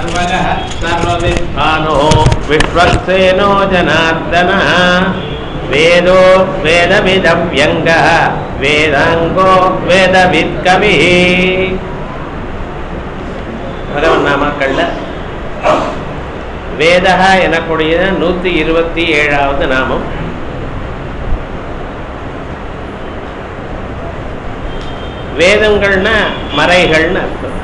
सर्वगः सर्वविद्वानो विश्वक्सेनो जनार्दनः वेदो वेदविदव्यङ्गः वेदाङ्गो वेदवित्कविः भगवन् नामकள்ல வேதः எனக்கூடிய 127வது நாமம். வேதங்கள்னா மறைகள்னு அர்த்தம்.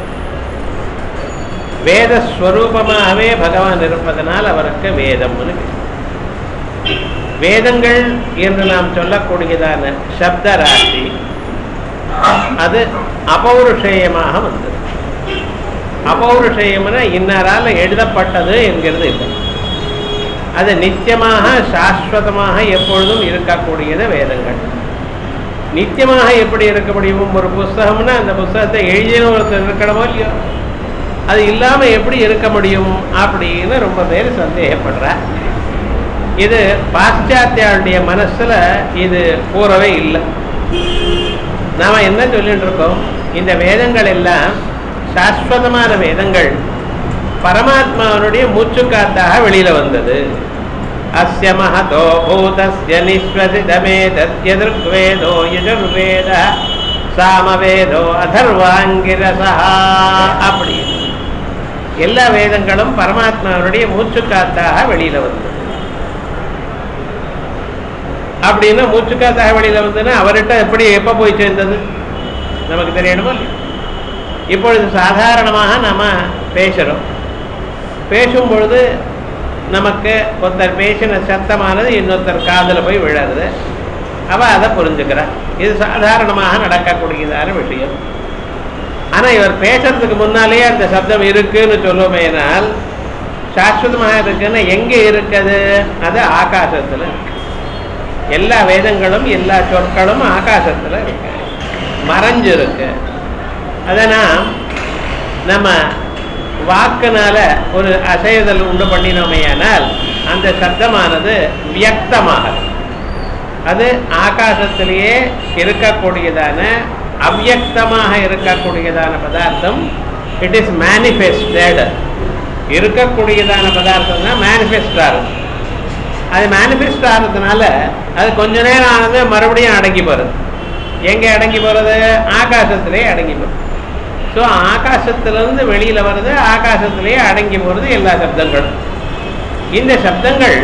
வேதஸ்வரூபமாகவே பகவான் இருப்பதனால் அவருக்கு வேதம்னு பேர். வேதங்கள் என்று நாம் சொல்லக்கூடியதான சப்த ராசி அது அபௌருஷேயமாக வந்தது. அபௌருஷேயம்னா இன்னாரால் எழுதப்பட்டது என்கிறது இல்லை. அது நித்தியமாக சாஸ்வதமாக எப்பொழுதும் இருக்கக்கூடியது வேதங்கள். நித்தியமாக எப்படி இருக்க முடியும்? ஒரு புஸ்தகம்னா அந்த புஸ்தகத்தை எழுதின ஒருத்தர் இருக்கணுமோ இல்லையோ, அது இல்லாமல் எப்படி இருக்க முடியும் அப்படின்னு ரொம்ப பேர் சந்தேகப்படுறார். இது பாশ্চাத்யாளுடைய மனசில் இது கூறவே இல்லை. நாம் என்ன சொல்லிட்டு இருக்கோம்? இந்த வேதங்கள் எல்லாம் சாஸ்வதமான வேதங்கள் பரமாத்மாவனுடைய மூச்சுக்காத்தாக வெளியில வந்தது. அஸ்ய மஹதோ பூதஸ்ய நிஸ்வசிதமே தத்யதுர்வேதோ யஜுர்வேத சாமவேதோ அதர்வாங்கிரசா. அப்படி எல்லா வேதங்களும் பரமாத்மாவனுடைய மூச்சுக்காத்தாக வெளியில வந்தது. அப்படின்னா மூச்சுக்காத்தாக வெளியில வந்ததுன்னா அவர்கிட்ட எப்படி எப்ப போய் சேர்ந்தது நமக்கு தெரியணுமோ இல்லையா? இப்பொழுது சாதாரணமாக நம்ம பேசுகிறோம். பேசும் பொழுது நமக்கு ஒருத்தர் பேசின சத்தமானது இன்னொருத்தர் காதில் போய் விழருது. அவள் அதை புரிஞ்சுக்கிறார். இது சாதாரணமாக நடக்கக்கூடியதான விஷயம். ஆனால் இவர் பேசுறதுக்கு முன்னாலேயே அந்த சப்தம் இருக்குன்னு சொல்லுவேனால் சாஸ்வதமாக இருக்குன்னா எங்கே இருக்குது? அது ஆகாசத்தில். எல்லா வேதங்களும் எல்லா சொற்களும் ஆகாசத்தில் இருக்கு, மறைஞ்சிருக்கு. அதனால் நம்ம வாக்குனால ஒரு அசைதல் உண்டு பண்ணினோமையானால் அந்த சப்தமானது வியக்தமாக, அது ஆகாசத்திலேயே இருக்கக்கூடியதான அவ்யக்தமாக இருக்கக்கூடியதான பதார்த்தம். It is manifested. இருக்கக்கூடியதான பதார்த்தம் தான் மேனிஃபெஸ்ட் ஆகுது. அது மேனிஃபெஸ்ட் ஆகிறதுனால அது கொஞ்ச நேரம் ஆனது மறுபடியும் அடங்கி போகிறது. எங்கே அடங்கி போகிறது? ஆகாசத்திலே அடங்கி போகிறது. ஸோ ஆகாசத்திலிருந்து வெளியில் வருது, ஆகாசத்திலேயே அடங்கி போகிறது எல்லா சப்தங்களும். இந்த சப்தங்கள்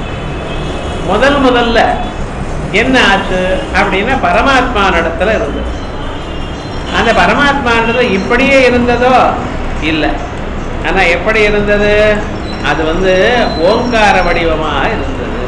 முதல்ல என்ன ஆச்சு அப்படின்னா பரமாத்மானிடத்துல இருந்தது. அந்த பரமாத்மானிடத்துல இப்படியே இருந்ததோ இல்லை. ஆனால் எப்படி இருந்தது? அது ஓங்கார வடிவமாக இருந்தது.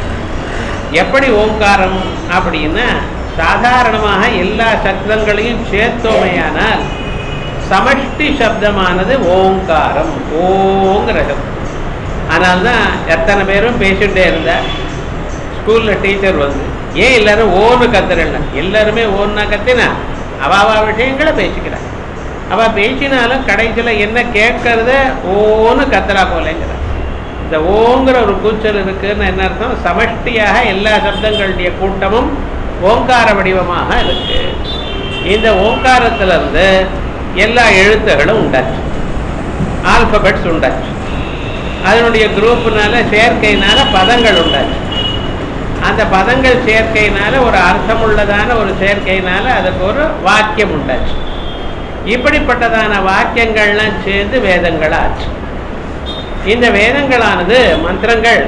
எப்படி ஓங்காரம் அப்படின்னா சாதாரணமாக எல்லா சப்தங்களையும் சேர்த்தோமையானால் சமஷ்டி சப்தமானது ஓங்காரம், ஓங்கிற சப்தம். அதனால்தான் எத்தனை பேரும் பேசிகிட்டே இருந்தார். ஸ்கூலில் டீச்சர் ஏன் எல்லாரும் ஓன்னு கத்துறல? எல்லாருமே ஓன்னா கத்தினா அவா விஷயங்களை பேசிக்கிறார். அவள் பேசினாலும் கடைசியில் என்ன கேட்கறத ஓன்னு கத்துறா போலேங்கிற. இந்த ஓங்கிற ஒரு கூச்சல் இருக்குன்னு என்ன அர்த்தம்? சமஷ்டியாக எல்லா சப்தங்களுடைய கூட்டமும் ஓங்கார வடிவமாக இருக்கு. இந்த ஓங்காரத்திலிருந்து எல்லா எழுத்துகளும் உண்டாச்சு, ஆல்பபெட்ஸ் உண்டாச்சு. அதனுடைய குரூப்புனால சேர்க்கையினால பதங்கள் உண்டாச்சு. அந்த பதங்கள் சேர்க்கையினால ஒரு அர்த்தமுள்ளதான ஒரு சேர்க்கையினால அதுக்கு ஒரு வாக்கியம் உண்டாச்சு. இப்படிப்பட்டதான வாக்கியங்கள்லாம் சேர்ந்து வேதங்கள் ஆச்சு. இந்த வேதங்களானது மந்திரங்கள்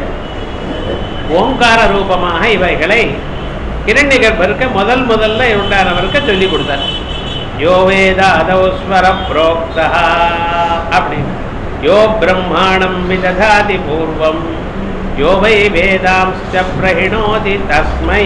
ஓங்கார ரூபமாக இவைகளை இரண்யகர்ப்பருக்கு முதல்ல உண்டானவருக்கு சொல்லி கொடுத்தார். யோ வேதாதௌஸ்வர புரோக்தா அப்படின்னு யோ பிரம்மாணம் விததாதி பூர்வம் யோ வை வேதாம்ச பிரஹிணோதி தஸ்மை.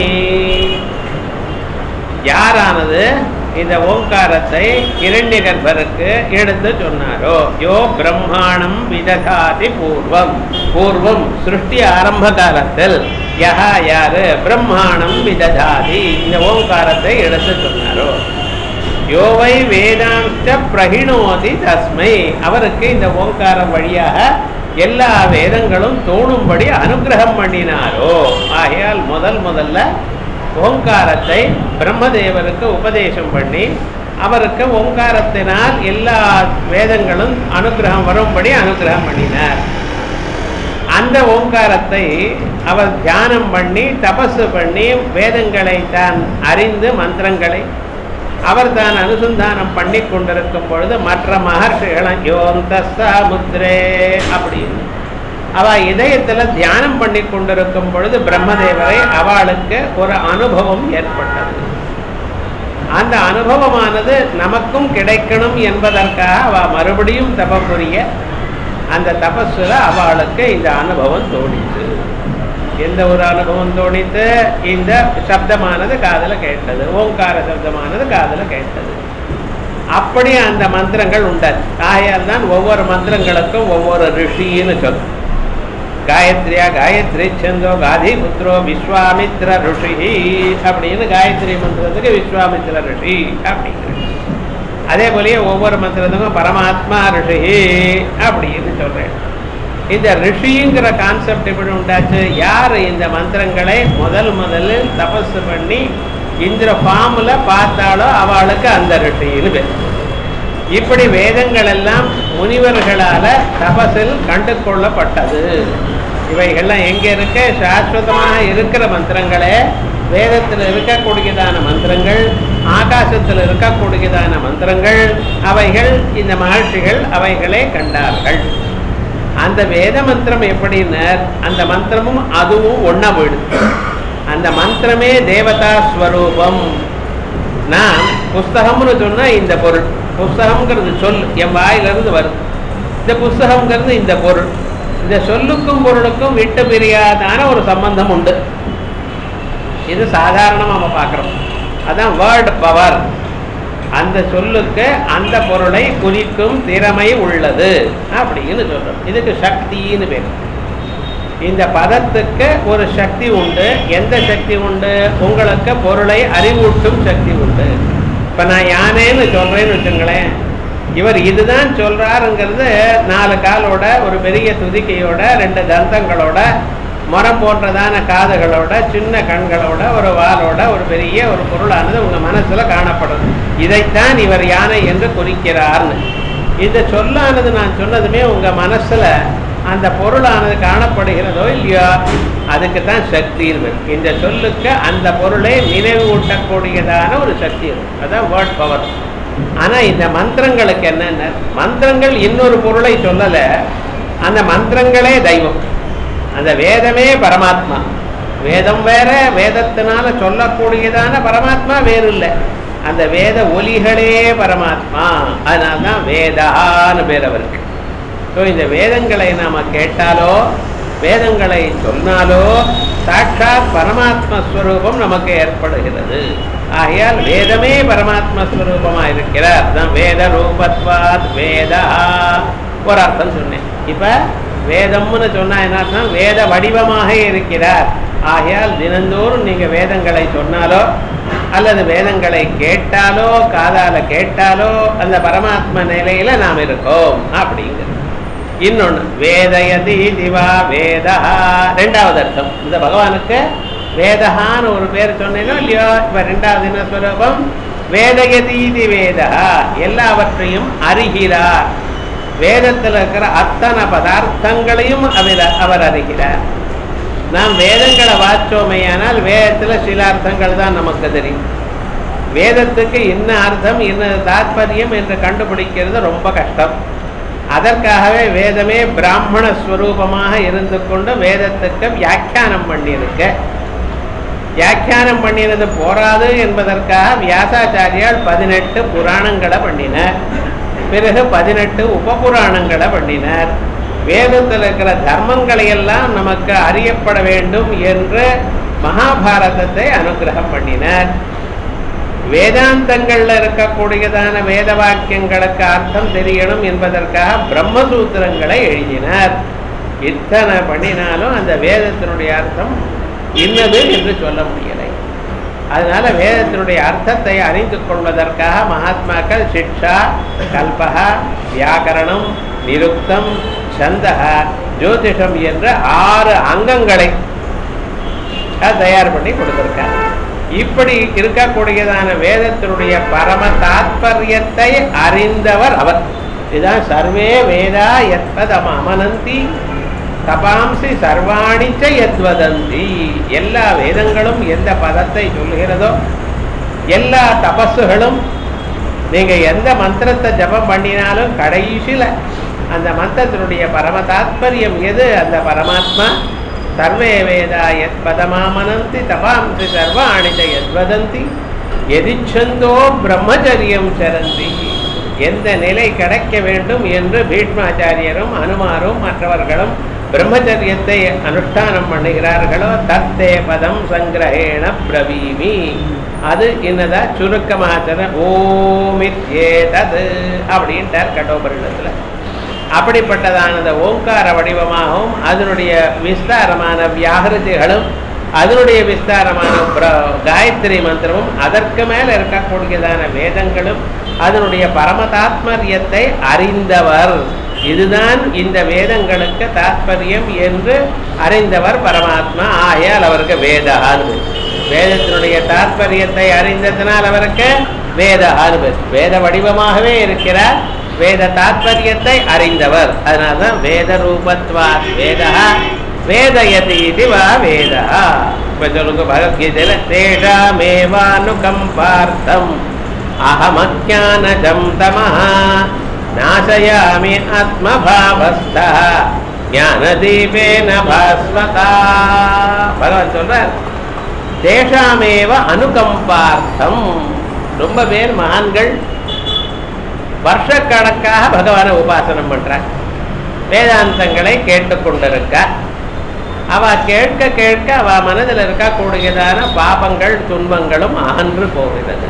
யாரானது இந்த ஓங்காரத்தை இரண்யகர்ப்பருக்கு எடுத்து சொன்னாரோ, யோ பிரம்மாணம் விததாதி பூர்வம் சிருஷ்டி ஆரம்ப காலத்தில் யாரு பிரம்மாணம் விததாதி இந்த ஓங்காரத்தை எடுத்து சொன்னாரோ, யோவை வேதாந்த பிரஹிணோதி தஸ்மை அவருக்கு இந்த ஓங்காரம் வழியாக எல்லா வேதங்களும் தோணும்படி அனுகிரகம் பண்ணினாரோ. ஆகையால் முதல்ல ஓங்காரத்தை பிரம்மதேவருக்கு உபதேசம் பண்ணி அவருக்கு ஓங்காரத்தினால் எல்லா வேதங்களும் அனுகிரகம் வரும்படி அனுகிரகம் பண்ணினார். அந்த ஓங்காரத்தை அவர் தியானம் பண்ணி தபசு பண்ணி வேதங்களை தான் அறிந்து மந்திரங்களை அவர் தான் அனுசந்தானம் பண்ணி கொண்டிருக்கும் பொழுது மற்ற மகர்ஷிகளும் யோந்தஸ்தா முத்ரே அப்படின்னு அவ இதயத்தில் தியானம் பண்ணி கொண்டிருக்கும் பொழுது பிரம்மதேவரை அவளுக்கு ஒரு அனுபவம் ஏற்பட்டது. அந்த அனுபவமானது நமக்கும் கிடைக்கணும் என்பதற்காக அவ மறுபடியும் தபம் புரிய அந்த தபஸுல அவளுக்கு இந்த அனுபவம் தோணிச்சு. எந்த ஒரு அனுபவம் தோணித்து? இந்த சப்தமானது காதுல கேட்டது, ஓங்கார சப்தமானது காதுல கேட்டது. அப்படி அந்த மந்திரங்கள் உண்டாது. ஆகையால் தான் ஒவ்வொரு மந்திரங்களுக்கும் ஒவ்வொரு ரிஷின்னு சொல்லும். காயத்ரியா காயத்ரி சந்தோ காதி புத்திரோ விஸ்வாமித்ர ரிஷி அப்படின்னு காயத்ரி மந்திரத்துக்கு விஸ்வாமித்ர ரிஷி அப்படிங்கிறது. அதே போலயே ஒவ்வொரு மந்திரத்துக்கும் பரமாத்மா ரிஷி அப்படின்னு சொல்றேன். இந்த ரிஷிங்கிற கான்செப்ட் எப்படி உண்டாச்சு? யார் இந்த மந்திரங்களை முதலில் தபசு பண்ணி இந்த ஃபார்ம்ல பார்த்தாலோ அவளுக்கு அந்த ரிஷின்னு பேர். இப்படி வேதங்கள் எல்லாம் முனிவர்களால தபசில் கண்டு கொள்ளப்பட்டது. இவைகள்லாம் எங்க இருக்க? சாஸ்வதமாக இருக்கிற மந்திரங்களே, வேதத்தில் இருக்கக்கூடியதான மந்திரங்கள், ஆகாசத்தில் இருக்கக்கூடியதான மந்திரங்கள், அவைகள் இந்த மகர்ஷிகள் அவைகளே கண்டார்கள். அந்த வேத மந்திரம் எப்படின்னு அந்த மந்திரமும் அதுவும் ஒன்னா போயிடுது. அந்த மந்திரமே தேவதா ஸ்வரூபம். நான் புஸ்தகம்னு சொன்னா இந்த பொருள், புஸ்தகம்ங்கிறது சொல் என் வாயிலிருந்து வருது. இந்த புஸ்தகம்ங்கிறது இந்த பொருள். இந்த சொல்லுக்கும் பொருளுக்கும் விட்டு பிரியாதான ஒரு சம்பந்தம் உண்டு. இது சாதாரணமாக நம்ம பார்க்குறோம். அதான் வேர்ட் பவர். அந்த சொல்லுக்கு அந்த பொருளை குறிக்கும் திறமை உள்ளது அப்படின்னு சொல்றோம். இதுக்கு சக்தின்னு பேர். இந்த பதத்துக்கு ஒரு சக்தி உண்டு. எந்த சக்தி உண்டு? உங்களுக்கு பொருளை அறிவூட்டும் சக்தி உண்டு. இப்போ நான் யானேன்னு சொல்றேன்னு வச்சுங்களேன், இவர் இதுதான் சொல்றாருங்கிறது 4 காலோட, ஒரு பெரிய துதிக்கையோட, 2 தந்தங்களோட, மரம் போன்றதான காதுகளோட, சின்ன கண்களோட, ஒரு வாலோட ஒரு பெரிய ஒரு பொருளானது உங்க மனசுல காணப்படுது. இதைத்தான் இவர் யானை என்று குறிக்கிறார்னு. இந்த சொல்லானது நான் சொன்னதுமே உங்க மனசுல அந்த பொருளானது காணப்படுகிறதோ இல்லையோ, அதுக்குத்தான் சக்தி இருக்கு. இந்த சொல்லுக்கு அந்த பொருளை நினைவு ஊட்டக்கூடியதான ஒரு சக்தி இருக்கு. அதான் வேர்ட் பவர். ஆனா இந்த மந்திரங்களுக்கு என்னென்ன? மந்திரங்கள் இன்னொரு பொருளை சொல்லல, அந்த மந்திரங்களே தெய்வம். அந்த வேதமே பரமாத்மா. வேதம் வேற, வேதத்தினால சொல்லக்கூடியதான பரமாத்மா வேறு இல்லை. அந்த வேத ஒலிகளே பரமாத்மா. அதனால்தான் வேதான்னு பேர் அவருக்கு. ஸோ இந்த வேதங்களை நாம கேட்டாலோ வேதங்களை சொன்னாலோ சாட்சாத் பரமாத்மஸ்வரூபம் நமக்கு ஏற்படுகிறது. ஆகையால் வேதமே பரமாத்மஸ்வரூபமாக இருக்கிறார். தான் வேத ரூபத்வாத் வேதா ஒரு அர்த்தம் சொன்னேன். இப்போ வேதம்னு சொன்னா என்ன? வேத வடிவமாக இருக்கிறார். ஆகையால் தினந்தோறும் நீங்க வேதங்களை சொன்னாலோ அல்லது வேதங்களை கேட்டாலோ காதால கேட்டாலோ அந்த பரமாத்மா நிலையில நாம் இருக்கோம் அப்படிங்கிறது. இன்னொன்னு வேதயதி திவா வேதா, 2வது அர்த்தம். இந்த பகவானுக்கு வேதஹான்னு ஒரு பேர் சொன்னேனோ இல்லையோ, இப்ப 2வது என்ன ஸ்வரூபம்? வேதயதீதி வேதா, எல்லாவற்றையும் அறிகிறார். வேதத்தில் இருக்கிற அத்தனை பதார்த்தங்களையும் அவர் அறிகிறார். நாம் வேதங்களை வாச்சோமையானால் வேதத்தில் சில அர்த்தங்கள் தான் நமக்கு தெரியும். வேதத்துக்கு என்ன அர்த்தம் என்ன தாத்பரியம் என்று கண்டுபிடிக்கிறது ரொம்ப கஷ்டம். அதற்காகவே வேதமே பிராமண ஸ்வரூபமாக இருந்து கொண்டு வேதத்துக்கு வியாக்கியானம் பண்ணியிருக்க. வியாக்கியானம் பண்ணினது போராது என்பதற்காக வியாசாச்சாரியால் 18 புராணங்களை பண்ணினார். பிறகு 18 உபபுராணங்களை பண்ணினார். வேதத்தில் இருக்கிற தர்மங்களை எல்லாம் நமக்கு அறியப்பட வேண்டும் என்று மகாபாரதத்தை அனுகிரகம் பண்ணினார். வேதாந்தங்கள்ல இருக்கக்கூடியதான வேத வாக்கியங்களுக்கு அர்த்தம் தெரியணும் என்பதற்காக பிரம்மசூத்திரங்களை எழுதினார். இத்தனை பண்ணினாலும் அந்த வேதத்தினுடைய அர்த்தம் இன்னது என்று சொல்ல முடியலை. அதனால வேதத்தினுடைய அர்த்தத்தை அறிந்து கொள்வதற்காக மகாத்மாக்கள் சிக்ஷா, கல்பகா, வியாக்கரணம், நிருக்தம், சந்தகா, ஜோதிஷம் என்ற 6 அங்கங்களை தயார் பண்ணி கொடுத்திருக்காங்க. இப்படி இருக்கக்கூடியதான வேதத்தினுடைய பரம தாத்பரியத்தை அறிந்தவர் அவர். இதுதான் சர்வே வேதா யத்பதம் அமனந்தி தபாம்சி சர்வாணிச்ச யத்வதந்தி. எல்லா வேதங்களும் எந்த பதத்தை சொல்லுகிறதோ, எல்லா தபஸுகளும் நீங்க எந்த மந்திரத்தை ஜபம் பண்ணினாலும் கடைசியில அந்த மந்திரத்தினுடைய பரம தாத்பரியம் எது? அந்த பரமாத்மா. சர்வே வேதா யத்பதமாமனந்தி தபாம்சி சர்வாணிச்ச யத்வதந்தி எதிச்சந்தோ பிரம்மச்சரியம் சரந்தி. எந்த நிலை கிடைக்க வேண்டும் என்று பீஷ்மாச்சாரியரும் அனுமாரும் மற்றவர்களும் பிரம்மச்சரியத்தை அனுஷ்டானம் பண்ணுகிறார்களோ தத்தே பதம் சங்கிரஹேண பிரவீமி. அது என்னதா சுருக்கமாக ஓமித்யேதது அப்படின்ட்டார் கடோபரிடத்துல. அப்படிப்பட்டதான ஓங்கார வடிவமாகவும் அதனுடைய விஸ்தாரமான வியாகிருதிகளும் அதனுடைய விஸ்தாரமான காயத்ரி மந்திரமும் அதற்கு மேல இருக்கக்கூடியதான வேதங்களும் அதனுடைய பரமதாத்மரியத்தை அறிந்தவர். இதுதான் இந்த வேதங்களுக்கு தாத்பரியம் என்று அறிந்தவர் பரமாத்மா. ஆகையால் அவருக்கு வேதஹானு. வேதத்தினுடைய தாத்பரியத்தை அறிந்ததனால் அவருக்கு வேதஹானு. வேத வடிவமாகவே இருக்கிறார், வேத தாத்பரியத்தை அறிந்தவர். அதனால்தான் வேத ரூபத்வா வேதா வேதயதி வா வேதா. இப்ப சொல்லுங்க பகவத்கீதையில தேஷாமேவானுகம்பார்த்தம் அஹமஜ்ஞானஜம் தமஹ நாசயாமி ஆத்மபாவஸ்தா ஞானதீபேன பாஸ்வதா. பகவான் சொல்றார் தேஷாமேவ அனுகம்பார்த்தம். ரொம்ப பேர் மகான்கள் வருஷக்கணக்காக பகவானை உபாசனம் பண்றார், வேதாந்தங்களை கேட்டுக்கொண்டிருக்க. அவ கேட்க கேட்க அவ மனதில் இருக்கக்கூடியதான பாபங்கள் துன்பங்களும் அகன்று போகிறது.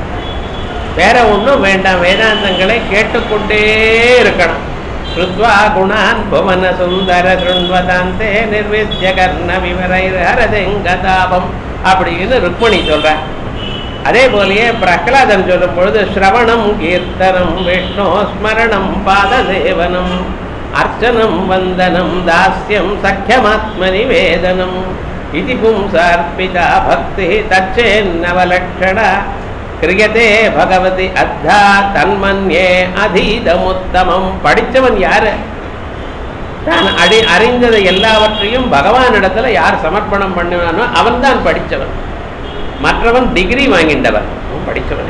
வேற ஒன்றும் வேண்டாம், வேதாந்தங்களை கேட்டுக்கொண்டே இருக்கணும். ஸ்ருத்வா குணான் புவன சுந்தர கிருண்வதாந்தே நிர்வித்ய கர்ண விவரைர் ஹரதெங்கதாபம் அப்படின்னு ருக்மணி சொல்றார். அதே போலயே பிரகலாதன் சொல்லும் பொழுது ஸ்ரவணம் கீர்த்தனம் விஷ்ணு ஸ்மரணம் பாதசேவனம் அர்ச்சனம் வந்தனம் தாஸ்யம் சக்கியமாத்ம நிவேதனம் இதி பும்சார்ப்பிதா பக்தி தச்சேன்னவலக்ஷண கிரியதே பகவதி அத்தா தன்மன்யே அதீதமுத்தமம். படித்தவன் யாரு? தான் அறிந்ததை எல்லாவற்றையும் பகவானிடத்துல யார் சமர்ப்பணம் பண்ணினானோ அவன் தான் படித்தவன். மற்றவன் டிகிரி வாங்கின்றவன், படித்தவன்.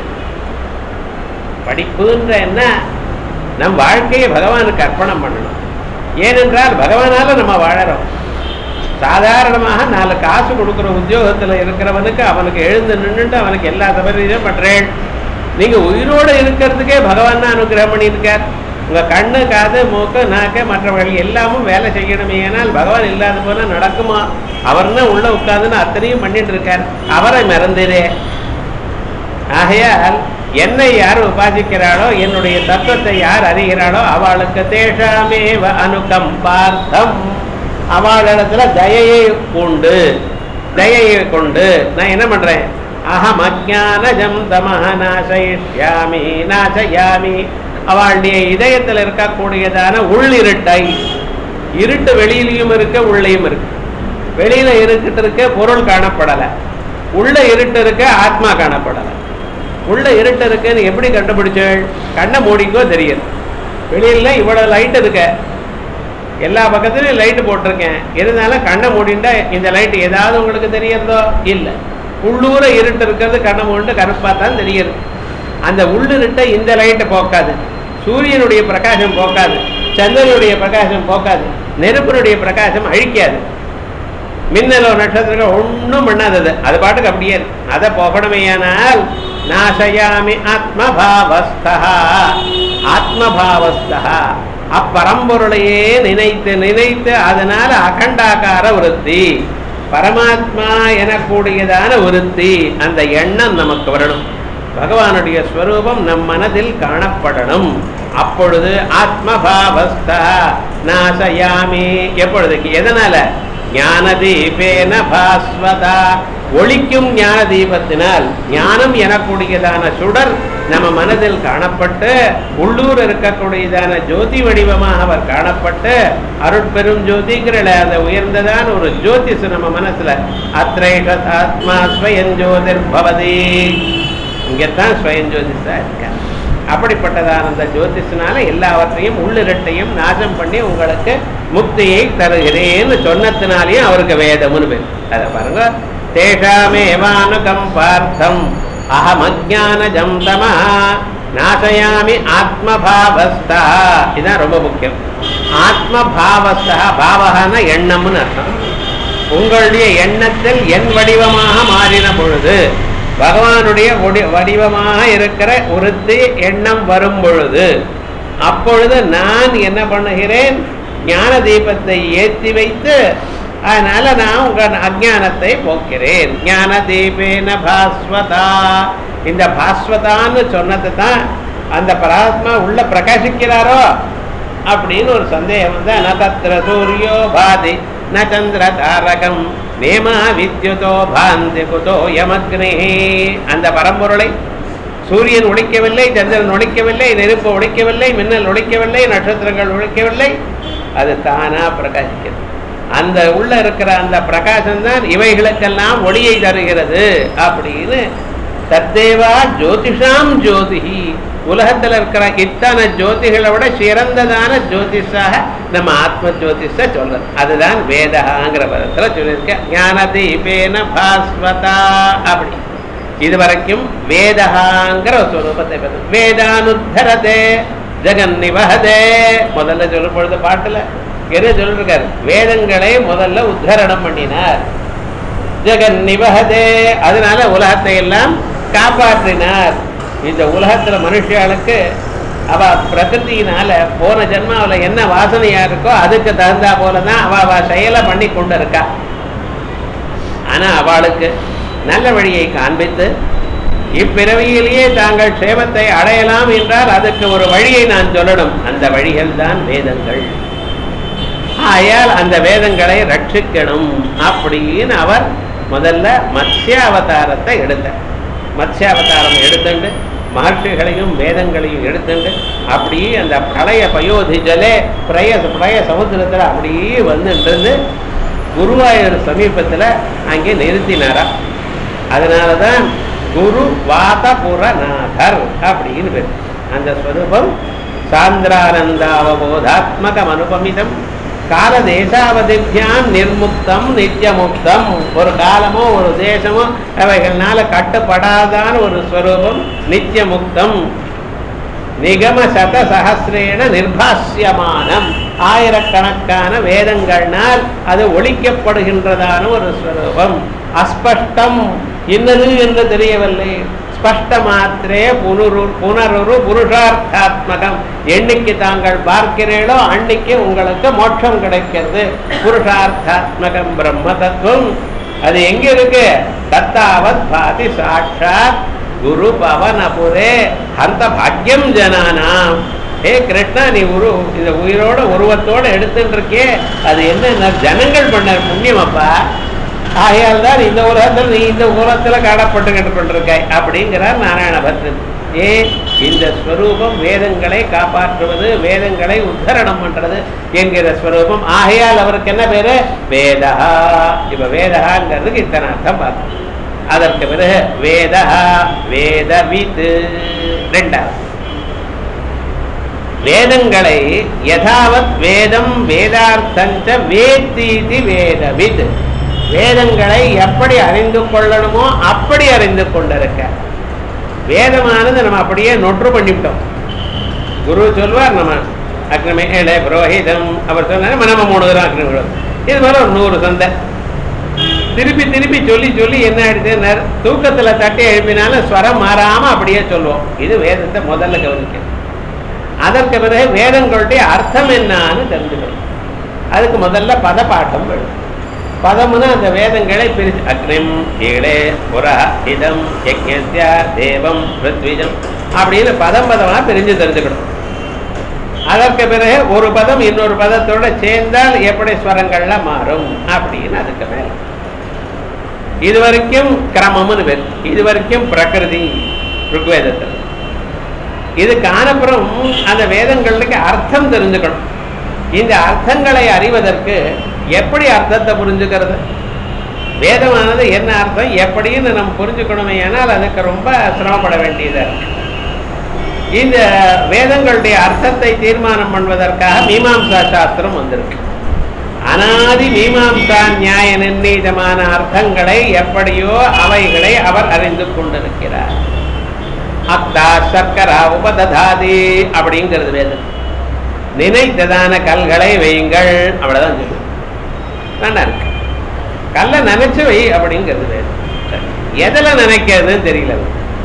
படிப்புன்ற என்ன? நம் வாழ்க்கையை பகவானுக்கு அர்ப்பணம் பண்ணணும். ஏனென்றால் பகவானால நம்ம வாழறோம். சாதாரணமாக 4 காசு கொடுக்குற உத்தியோகத்தில் இருக்கிறவனுக்கு அவனுக்கு எழுந்து நின்றுட்டு அவனுக்கு எல்லா தவறையும் பண்றேன். நீங்க உயிரோடு இருக்கிறதுக்கே பகவான் தான் அனுகிரகம் பண்ணியிருக்கார். உங்க கண்ணு காது மூக்கு நாக்கு மற்றவர்கள் எல்லாமும் வேலை செய்யணுமே. ஏனால் பகவான் இல்லாத போனா நடக்குமா? அவர் தான் உள்ள உட்கார்ந்துன்னு அத்தனையும் பண்ணிட்டு இருக்கார். அவரை மறந்துடே. ஆகையால் என்னை யார் உபாசிக்கிறாளோ, என்னுடைய தத்துவத்தை யார் அறிகிறாளோ அவளுக்கு தேஷாமேவ அனுகம்பார்த்தம். அவளிடத்துல தயையை கொண்டு நான் என்ன பண்றேன்? அகம் அஜ்ஞானஜம் தமஹ நாசயாமி. அவளுடைய இதயத்தில் இருக்கக்கூடியதான உள்ளிருட்டை, இருட்டு வெளியிலையும் இருக்க உள்ளேயும் இருக்கு. வெளியில இருக்கிட்டு இருக்க பொருள் காணப்படலை, உள்ள இருட்டு இருக்க ஆத்மா காணப்படலை. உள்ள இருட்டு இருக்குன்னு எப்படி கண்டுபிடிச்சள்? கண்ணை மூடிக்கோ தெரியுது. வெளியில இவ்வளவு லைட் இருக்க, எல்லா பக்கத்துலையும் லைட்டு போட்டிருக்கேன், இருந்தாலும் கண்ணை மூடிண்டா இந்த லைட் ஏதாவது உங்களுக்கு தெரியறதோ? இல்லை. உள்ளூர இருட்டு இருக்கிறது கண்ணை மூடிட்டு கருப்பாத்தான் தெரியுது. அந்த உள்ளிருட்டை இந்த லைட்டை போக்காது, சூரியனுடைய பிரகாசம் போக்காது, சந்திரனுடைய பிரகாசம் போக்காது, நெருப்பினுடைய பிரகாசம் அழிக்காது, மின்னலோ நட்சத்திரம் ஒன்றும் பண்ணாதது. அது பாட்டுக்கு அப்படியே அதை போகணுமேயானால் நாசயாமி ஆத்மபாவஸ்தா. அப்பரம்பொருளையே நினைத்து நினைத்து அதனால அகண்டாகார விருத்தி, பரமாத்மா எனக்கூடியதான விருத்தி, அந்த எண்ணம் நமக்கு வரணும். பகவானுடைய ஸ்வரூபம் நம் மனதில் காணப்படணும். அப்பொழுது ஆத்மபாவஸ்தா நாசயாமி. எப்பொழுதுக்கு? எதனால? ஞானதீபேன பாஸ்வதா. ஒளிக்கும் ஞான தீபத்தினால் ஞானம் எனக்கூடியதான சுடர் நம்ம மனதில் காணப்பட்டு உள்ளூர் இருக்கக்கூடியதான ஜோதி வடிவமாக அவர் காணப்பட்டு அருட்பெரும் ஜோதிங்கிற அந்த உயர்ந்ததான ஒரு ஜோதிஷ் நம்ம மனசுல அத்ரேஷ ஆத்மா ஸ்வயம் ஜோதிர் பவதி, இங்கத்தான் ஸ்வயம் ஜோதிஷா இருக்க. அப்படிப்பட்டதான அந்த ஜோதிஷனால எல்லாவற்றையும் உள்ளிரட்டையும் நாசம் பண்ணி உங்களுக்கு முக்தியை தருகிறேன்னு சொன்னத்தினாலேயும் அவருக்கு வேதம்னு பேர். அதை பாருங்க, தேஷாமேவானுகம் பார்த்தம் அஹமஜானஜம் தமஹ நாசயாமி ஆத்மபாவஸ்தா. இதுதான் ரொம்ப முக்கியம். ஆத்மபாவஸ்தா, பாவகான எண்ணம்னு அர்த்தம். உங்களுடைய எண்ணத்தில் என் வடிவமாக மாறின பொழுது, பகவானுடைய வடிவமாக இருக்கிற ஒருத்தி எண்ணம் வரும் பொழுது, அப்பொழுது நான் என்ன பண்ணுகிறேன், ஞான தீபத்தை ஏற்றி வைத்து அதனால நான் உங்க அஜானத்தை போக்கிறேன். ஞான தீபேன பாஸ்வதா. இந்த பாஸ்வதான்னு சொன்னது தான் அந்த பராத்மா உள்ள பிரகாசிக்கிறாரோ அப்படின்னு ஒரு சந்தேகம் வந்து, ந தத்ர சூரியோ பாதி ந சந்திர தாரகம் நேமா வித்யுதோ பாந்தி குதோ யமக்னே. அந்த பரம்பொருளை சூரியன் ஒழிக்கவில்லை, சந்திரன் ஒழிக்கவில்லை, நெருப்பு ஒழிக்கவில்லை, மின்னல் ஒழிக்கவில்லை, நட்சத்திரங்கள் ஒழிக்கவில்லை, அது தானா பிரகாசிக்கிறது. அந்த உள்ள இருக்கிற அந்த பிரகாசம் தான் இவைகளுக்கெல்லாம் ஒளியை தருகிறது அப்படின்னு. தத்தேவா ஜோதிஷாம் ஜோதிஹி, உலகத்தில் இருக்கிற இத்தனை ஜோதிகளை விட சிறந்ததான ஜோதிஷாக நம்ம ஆத்ம ஜோதிஷ சொல்றது. அதுதான் வேதகாங்கிற பதத்துல சொல்லியிருக்க. ஞான தீபேன பாஸ்வதா அப்படி. இதுவரைக்கும் வேதகாங்கிற ஸ்வரூபத்தை பற்றி. வேதானுத்தரதே ஜெகன் நிவஹதே முதல்ல சொல்லும் பொழுது பாட்டுல என்ன சொல்லிருக்காரு, வேதங்களை முதல்ல உத்தரணம் பண்ணினார். ஜெகன் நிவஹதே, அதனால உலகத்தை எல்லாம் காப்பாற்றினார். இந்த உலகத்துல மனுஷர்களுக்கு அவ பிரகிருத்தினால போன ஜென்மாவில் என்ன வாசனையா இருக்கோ அதுக்கு தகுந்தா போலதான் அவ செயலை பண்ணி கொண்டு இருக்கா. ஆனா அவளுக்கு நல்ல வழியை காண்பித்து இப்பிறவியிலேயே தாங்கள் சேவத்தை அடையலாம் என்றால் அதுக்கு ஒரு வழியை நான் சொல்லணும். அந்த வழிகள் தான் வேதங்கள். ஆயால் அந்த வேதங்களை ரட்சிக்கணும் அப்படின்னு அவர் முதல்ல மத்ஸ்யாவதாரத்தை எடுத்தார். மத்ஸ்யாவதாரம் எடுத்துண்டு மகர்ஷிகளையும் வேதங்களையும் எடுத்துண்டு அப்படியே அந்த பிரளய பயோதி ஜலே பிரய சமுத்திரத்தில் அப்படியே வந்துட்டு குருவாயூர் சமீபத்தில் அங்கே நிறுத்தினாரா. அதனாலதான் குரு வாதபுரநாதர் அப்படின்னு பேர். அந்த ஸ்வரூபம் சாந்திரானந்தாவபோதாத்மகம் அனுபமிதம் கால தேசாவதிபியான் நிர்முக்தம் நித்தியமுக்தம். ஒரு காலமோ ஒரு தேசமோ அவைகள்னால கட்டுப்படாதான ஒரு ஸ்வரூபம் நித்தியமுக்தம். நிகம சத சகசிரேன நிர்பாஸ்யமானம், ஆயிரக்கணக்கான வேதங்கள்னால் அது ஒழிக்கப்படுகின்றதான ஒரு ஸ்வரூபம். அஸ்பஷ்டம், இன்னது என்று தெரியவில்லை. ஸ்பஷ்ட மாத்திரே புனருரு புருஷார்த்தாத்மகம். என்னைக்கு தாங்கள் பார்க்கிறீர்களோ அன்னைக்கு உங்களுக்கு மோட்சம் கிடைக்கிறது. புருஷார்த்தாத்மகம் பிரம்ம தத்துவம். அது எங்க இருக்கு? தத்தாவத் பாதி சாட்சாத் குரு பவனபுரே அந்த பாக்யம் ஜனானாம். ஹே கிருஷ்ணா, நீ இந்த உயிரோட உருவத்தோட எடுத்துட்டு இருக்கே, அது என்ன ஜனங்கள் பண்ண புண்ணியம் அப்பா. ஆகையால் தான் இந்த உலகத்தில் நீ இந்த உலகத்தில் காணப்பட்டுக்கிட்டு கொண்டிருக்காய் அப்படிங்கிறார் நாராயண பத்ரன். ஏன்? இந்த ஸ்வரூபம் வேதங்களை காப்பாற்றுவது, வேதங்களை உத்தரணம் பண்றது என்கிற ஸ்வரூபம். ஆகையால் அவருக்கு என்ன பேரு? வேதஹா. இப்ப வேதஹாங்கிறதுக்கு இத்தனை அர்த்தம் பார்த்தோம். அதற்கு பிறகு வேதஹா வேதவித். ரெண்டாவது வேதங்களை யதாவத் வேதம் வேதார்த்தஞ்ச வேத்தீதி வேதவித். வேதங்களை எப்படி அறிந்து கொள்ளணுமோ அப்படி அறிந்து கொண்டிருக்க. வேதமானது நம்ம அப்படியே நொற்று பண்ணிவிட்டோம். குரு சொல்வார் நம்ம அக்னமேலே புரோஹிதம், அவர் சொன்னார் நம்ம 3 தரம் அக்னி. இது மாதிரி ஒரு 100 சந்தை திருப்பி திருப்பி சொல்லி சொல்லி என்ன ஆயிடுச்சு, தூக்கத்துல தட்டி எழுப்பினாலும் ஸ்வரம் மாறாம அப்படியே சொல்லுவோம். இது வேதத்தை முதல்ல கவனிக்கணும். அதற்கு பிறகு வேதங்களுடைய அர்த்தம் என்னன்னு தெரிஞ்சுக்கணும். அதுக்கு முதல்ல பத பாட்டம் வேணும். பதம்னா அந்த வேதங்களை பிரிச்சு அக்னிம் கீழே புரா இதம் யக்ஞஸ்ய தேவம் பிருத்விஜம் அப்படின்னு பதம் பதமா பிரிஞ்சு தெரிஞ்சுக்கணும். அதற்கு பிறகு ஒரு பதம் இன்னொரு பதத்தோட சேர்ந்தால் எப்படி ஸ்வரங்கள்ல மாறும் அப்படின்னு அதுக்கு மேல இது வரைக்கும் கிரமம்னு பேர், இது வரைக்கும் பிரகிருதி ருக்வேதத்தில். இதுக்கு அப்புறம் அந்த வேதங்களுக்கு அர்த்தம் தெரிஞ்சுக்கணும். இந்த அர்த்தங்களை அறிவதற்கு எப்படி அர்த்தத்தை புரிஞ்சுக்கிறது, வேதமானது என்ன அர்த்தம் எப்படின்னு நம்ம புரிஞ்சுக்கணுமே, ஆனால் அதுக்கு ரொம்ப சிரமப்பட வேண்டியதாக இருக்கு. இந்த வேதங்களுடைய அர்த்தத்தை தீர்மானம் பண்ணுவதற்காக மீமாம்சா சாஸ்திரம் வந்திருக்கு. அனாதி மீமாம்சா நியாய நிர்ணீதமான அர்த்தங்களை எப்படியோ அவைகளை அவர் அறிந்து கொண்டிருக்கிறார். அக்தா சர்க்கரா உபததாதி அப்படிங்கிறது வேதம். நினைத்ததான கல்களை வையுங்கள், அவ்வளவுதான் சொல்லு. நல்லா இருக்கு. கல்லை நினைச்சு வை அப்படிங்கிறது வேதம். எதுல நினைக்கிறதுன்னு தெரியல.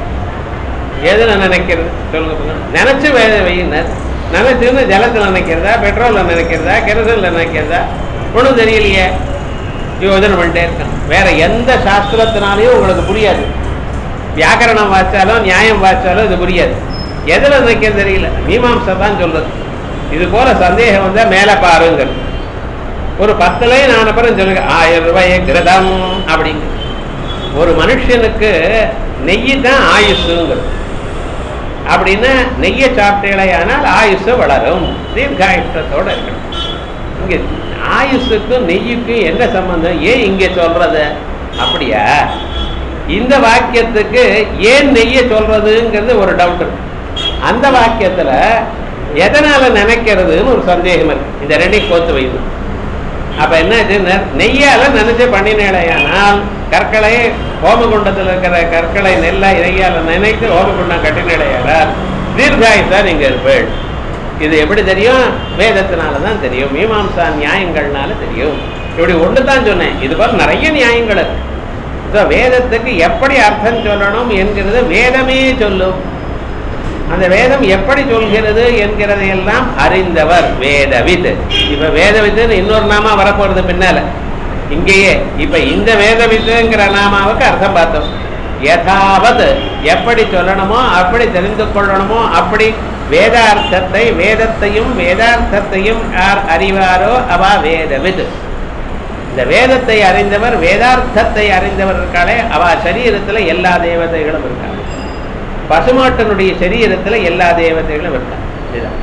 எதுல நினைக்கிறது சொல்லுங்க. நினைச்சு வையினர். நினைச்சுன்னு ஜலத்தில் நினைக்கிறதா, பெட்ரோல்ல நினைக்கிறதா, கெரசன்ல நினைக்கிறதா, ஒன்றும் தெரியலையே. யோஜனை பண்ணிட்டே இருக்கான். வேற எந்த சாஸ்திரத்தினாலையும் உங்களுக்கு புரியாது. வியாக்கரணம் வாச்சாலும் நியாயம் வாச்சாலும் இது புரியாது. எதுல நினைக்கிறது தெரியல. மீமாம்சை தான் சொல்றது. இது போல சந்தேகம் வந்தா மேல பாருங்கள். ஒரு 10 நான் அப்புறம் சொல்லுங்க 1000 ரூபாய் கிரதம் அப்படிங்க. ஒரு மனுஷனுக்கு நெய்யி தான் ஆயுசுங்கிறது. அப்படின்னா நெய்யை சாப்பிட்டேலையானால் ஆயுசு வளரும், தீர்காயுஷத்தோடு இருக்கணும். இங்க ஆயுசுக்கும் நெய்யுக்கும் என்ன சம்பந்தம், ஏன் இங்க சொல்றது? அப்படியா, இந்த வாக்கியத்துக்கு ஏன் நெய்யை சொல்றதுங்கிறது ஒரு டவுட் இருக்கு. அந்த வாக்கியத்துல எதனால நினைக்கிறதுன்னு ஒரு சந்தேகம் இருக்கு. இந்த ரெண்டையும் கோத்து வைது. அப்ப என்ன, நெய்யால நினைச்சு பண்ணினேடையானால் கற்களை ஹோமகுண்டத்தில் இருக்கிற கற்களை நெல்லை நெய்யால நினைத்து ஹோமகுண்டம் கட்டினடையானால் தீர்காயுசா நீங்க இருப்பேள். இது எப்படி தெரியும்? வேதத்தினாலதான் தெரியும், மீமாம்சா நியாயங்கள்னால தெரியும். இப்படி ஒன்று தான் சொன்னேன். இது போல நிறைய நியாயங்கள் இருக்கு. வேதத்துக்கு எப்படி அர்த்தம் சொல்லணும் என்கிறது வேதமே சொல்லும். அந்த வேதம் எப்படி சொல்கிறது என்கிறதையெல்லாம் அறிந்தவர் வேதவித். இப்ப வேதவித்துன்னு இன்னொரு நாமா வரப்போறது பின்னால. இங்கேயே இப்ப இந்த வேதவித்துங்கிற நாமாவுக்கு அர்த்தம் பார்த்தோம். யதாவத் எப்படி சொல்லணுமோ அப்படி தெரிந்து கொள்ளணுமோ அப்படி வேதார்த்தத்தை, வேதத்தையும் வேதார்த்தத்தையும் யார் அறிவாரோ அவ வேதவித். இந்த வேதத்தை அறிந்தவர், வேதார்த்தத்தை அறிந்தவர் இருக்காளே அவ சரீரத்துல எல்லா தேவதைகளும் இருக்காங்க. பசுமாட்டனுடைய சரீரத்துல எல்லா தேவதைகளும் இருக்காங்க. இதுதான்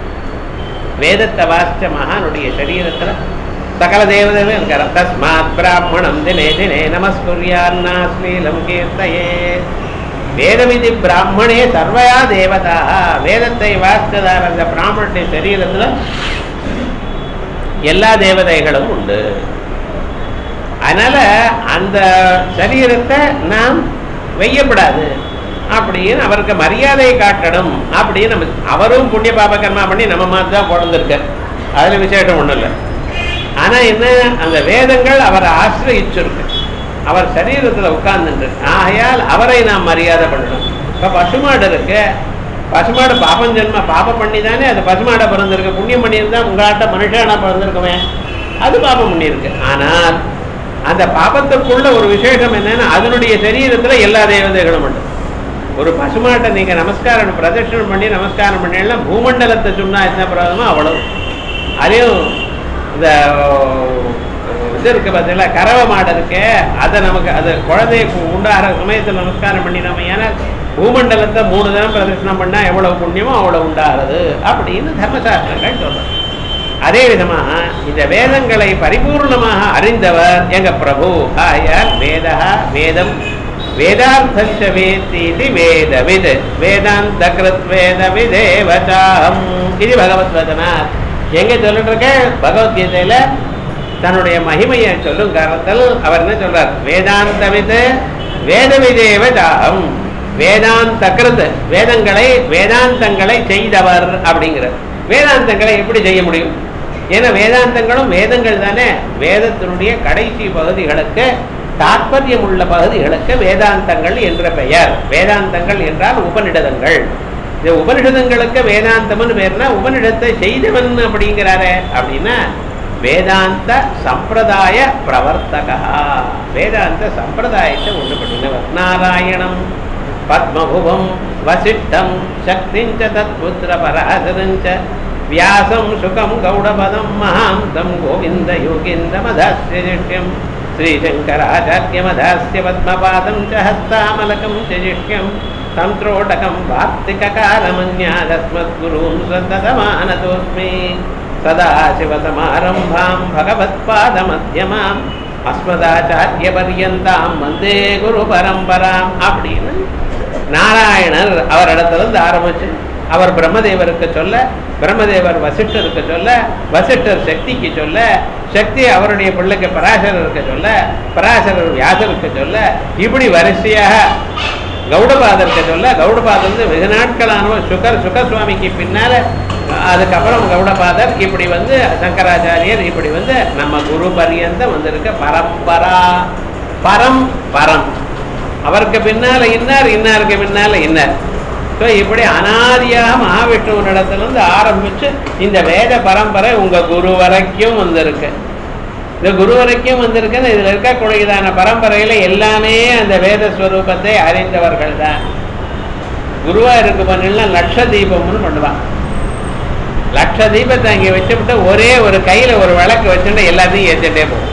வேதத்தை வாசிச்ச மகானுடைய சரீரத்துல சகல தேவதைகளும் இருக்காரு. தஸ்மாத் பிராமணம் தினே தினே நமஸ்குர்யான்னாஸ்லீலம் கீர்த்தயே. வேதவிதி பிராமணே சர்வயா தேவதா. வேதத்தை வாசித்ததால் அந்த பிராமணனுடைய சரீரத்துல எல்லா தேவதைகளும் உண்டு. அதனால அந்த சரீரத்தை நாம் வெய்யப்படாது அப்படின்னு அவருக்கு மரியாதை காட்டணும் அப்படின்னு அவரும் புண்ணிய பாபகர்மா பண்ணி நம்ம மாதிரி தான் பிறந்திருக்க. அதுல விசேஷம் ஒண்ணும் இல்லை. ஆனா என்ன, அந்த வேதங்கள் அவரை ஆசிரியிச்சிருக்கு, அவர் சரீரத்துல உட்கார்ந்துட்டு. ஆகையால் அவரை நாம் மரியாதை பண்ணணும். இப்ப பசுமாடு இருக்கு, பசுமாடு பாபம் ஜென்ம பாபம் பண்ணி தானே அது பசுமாடை பிறந்திருக்கு. புண்ணியம் பண்ணியிருந்தா உங்களாட்ட மனுஷனா பிறந்திருக்குமே, அது பாபம் பண்ணியிருக்கு. ஆனால் அந்த பாபத்துக்குள்ள ஒரு விசேஷம் என்னன்னா அதனுடைய சரீரத்துல எல்லா தேவதைகளும் உண்டு. ஒரு பசுமாட்டை நீங்க நமஸ்காரம் பிரதட்சணம் பண்ணி நமஸ்காரம் பண்ணீங்கன்னா பூமண்டலத்தை சொன்னா என்ன பிரதமோ அவ்வளவு. அதையும் இந்த இது இருக்கு பார்த்தீங்களா, கறவை மாடு இருக்கு, அதை நமக்கு அது குழந்தைய உண்டாகிற சமயத்தில் நமஸ்காரம் பண்ணி நம்ம ஏன்னா பூமண்டலத்தை 3 தினம் பிரதட்சணம் பண்ணா எவ்வளவு புண்ணியமோ அவ்வளவு உண்டாகிறது அப்படின்னு தர்மசாஸ்திரங்கள் சொல்றோம். அதே விதமாக இந்த வேதங்களை பரிபூர்ணமாக அறிந்தவர் எங்க பிரபு. ஆயால் வேதா வேதம் வேதார்த்தச்ச வேத்தி வேதவித் வேதாந்த கிருத் வேதவிதேவசாம். இது பகவத் வதனா. எங்க சொல்லிட்டு இருக்க பகவத்கீதையில தன்னுடைய மகிமையை சொல்லும் காரணத்தில் அவர் என்ன சொல்றார், வேதாந்தவித் வேதவிதேவசாம். வேதாந்த கிருத் வேதங்களை வேதாந்தங்களை செய்தவர் அப்படிங்கிறார். வேதாந்தங்களை எப்படி செய்ய முடியும்? ஏன்னா வேதாந்தங்களும் வேதங்கள் தானே. வேதத்தினுடைய கடைசி பகுதிகளுக்கு தாற்பயம் உள்ள பகுதிகளுக்கு வேதாந்தங்கள் என்ற பெயர். வேதாந்தங்கள் என்றால் உபநிடதங்கள். இந்த உபநிடதங்களுக்கு வேதாந்தம்னு பேர்னா உபநிடத்தை செய்தவன் அப்படிங்கிறாரு. அப்படின்னா வேதாந்த சம்பிரதாய பிரவர்த்தகா, வேதாந்த சம்பிரதாயத்தை ஒன்று பண்ணினவர். நாராயணம் பத்மபுவம் வசிஷ்டம் சக்திஞ்ச தத்புத்திர பராசரஞ்ச வியாசம் சுகம் கௌடபதம் மகாந்தம் கோவிந்த யோகிந்த மதாஸ்யம் श्रीशङ्कराचार्यमदास्य पद्मपादं च हस्तामलकं च शिष्यं तन्त्रोटकं वार्तिककालमन्यादस्मद्गुरून् सन्ततमानतोऽस्मि सदाशिवसमारम्भां भगवत्पादमध्यमाम् अस्मदाचार्यपर्यन्तां वन्दे குருபரம்பராம் அப்படின்னு நாராயணர் அவரிடத்திலிருந்து ஆரம்பிச்சு அவர் பிரம்மதேவருக்கு சொல்ல, பிரம்மதேவர் வசிஷ்டருக்கு சொல்ல, வசிஷ்டர் சக்திக்கு சொல்ல, சக்தி அவருடைய பிள்ளைக்கு பராசரருக்கு சொல்ல, பராசரர் வியாசருக்கு சொல்ல, இப்படி வரிசையாக கௌடபாதருக்கு சொல்ல, கௌடபாதர் வெகு நாட்களானவர் சுகசுவாமிக்கு பின்னால, அதுக்கப்புறம் கௌடபாதர், இப்படி வந்து சங்கராச்சாரியர், இப்படி வந்து நம்ம குரு பரியந்தம் வந்திருக்க பரம்பரா. பரம் பரம் அவருக்கு பின்னால இன்னார், இன்னாருக்கு பின்னால இன்னார். ஸோ இப்படி அனாதியாக மகாவிஷ்ணுவனிடத்திலிருந்து ஆரம்பிச்சு இந்த வேத பரம்பரை உங்க குரு வரைக்கும் வந்திருக்கு. இந்த குரு வரைக்கும் வந்திருக்குன்னு இதுல இருக்கக்கூடியதான பரம்பரையில எல்லாமே அந்த வேத ஸ்வரூபத்தை அறிந்தவர்கள் தான். குருவா இருக்கு பண்ணா லட்ச தீபம்னு பண்ணுவான். லட்ச தீபத்தை அங்கே வச்சுவிட்டு ஒரே ஒரு கையில ஒரு விளக்கு வச்சுட்டு எல்லாத்தையும் ஏற்றிட்டே போகும்.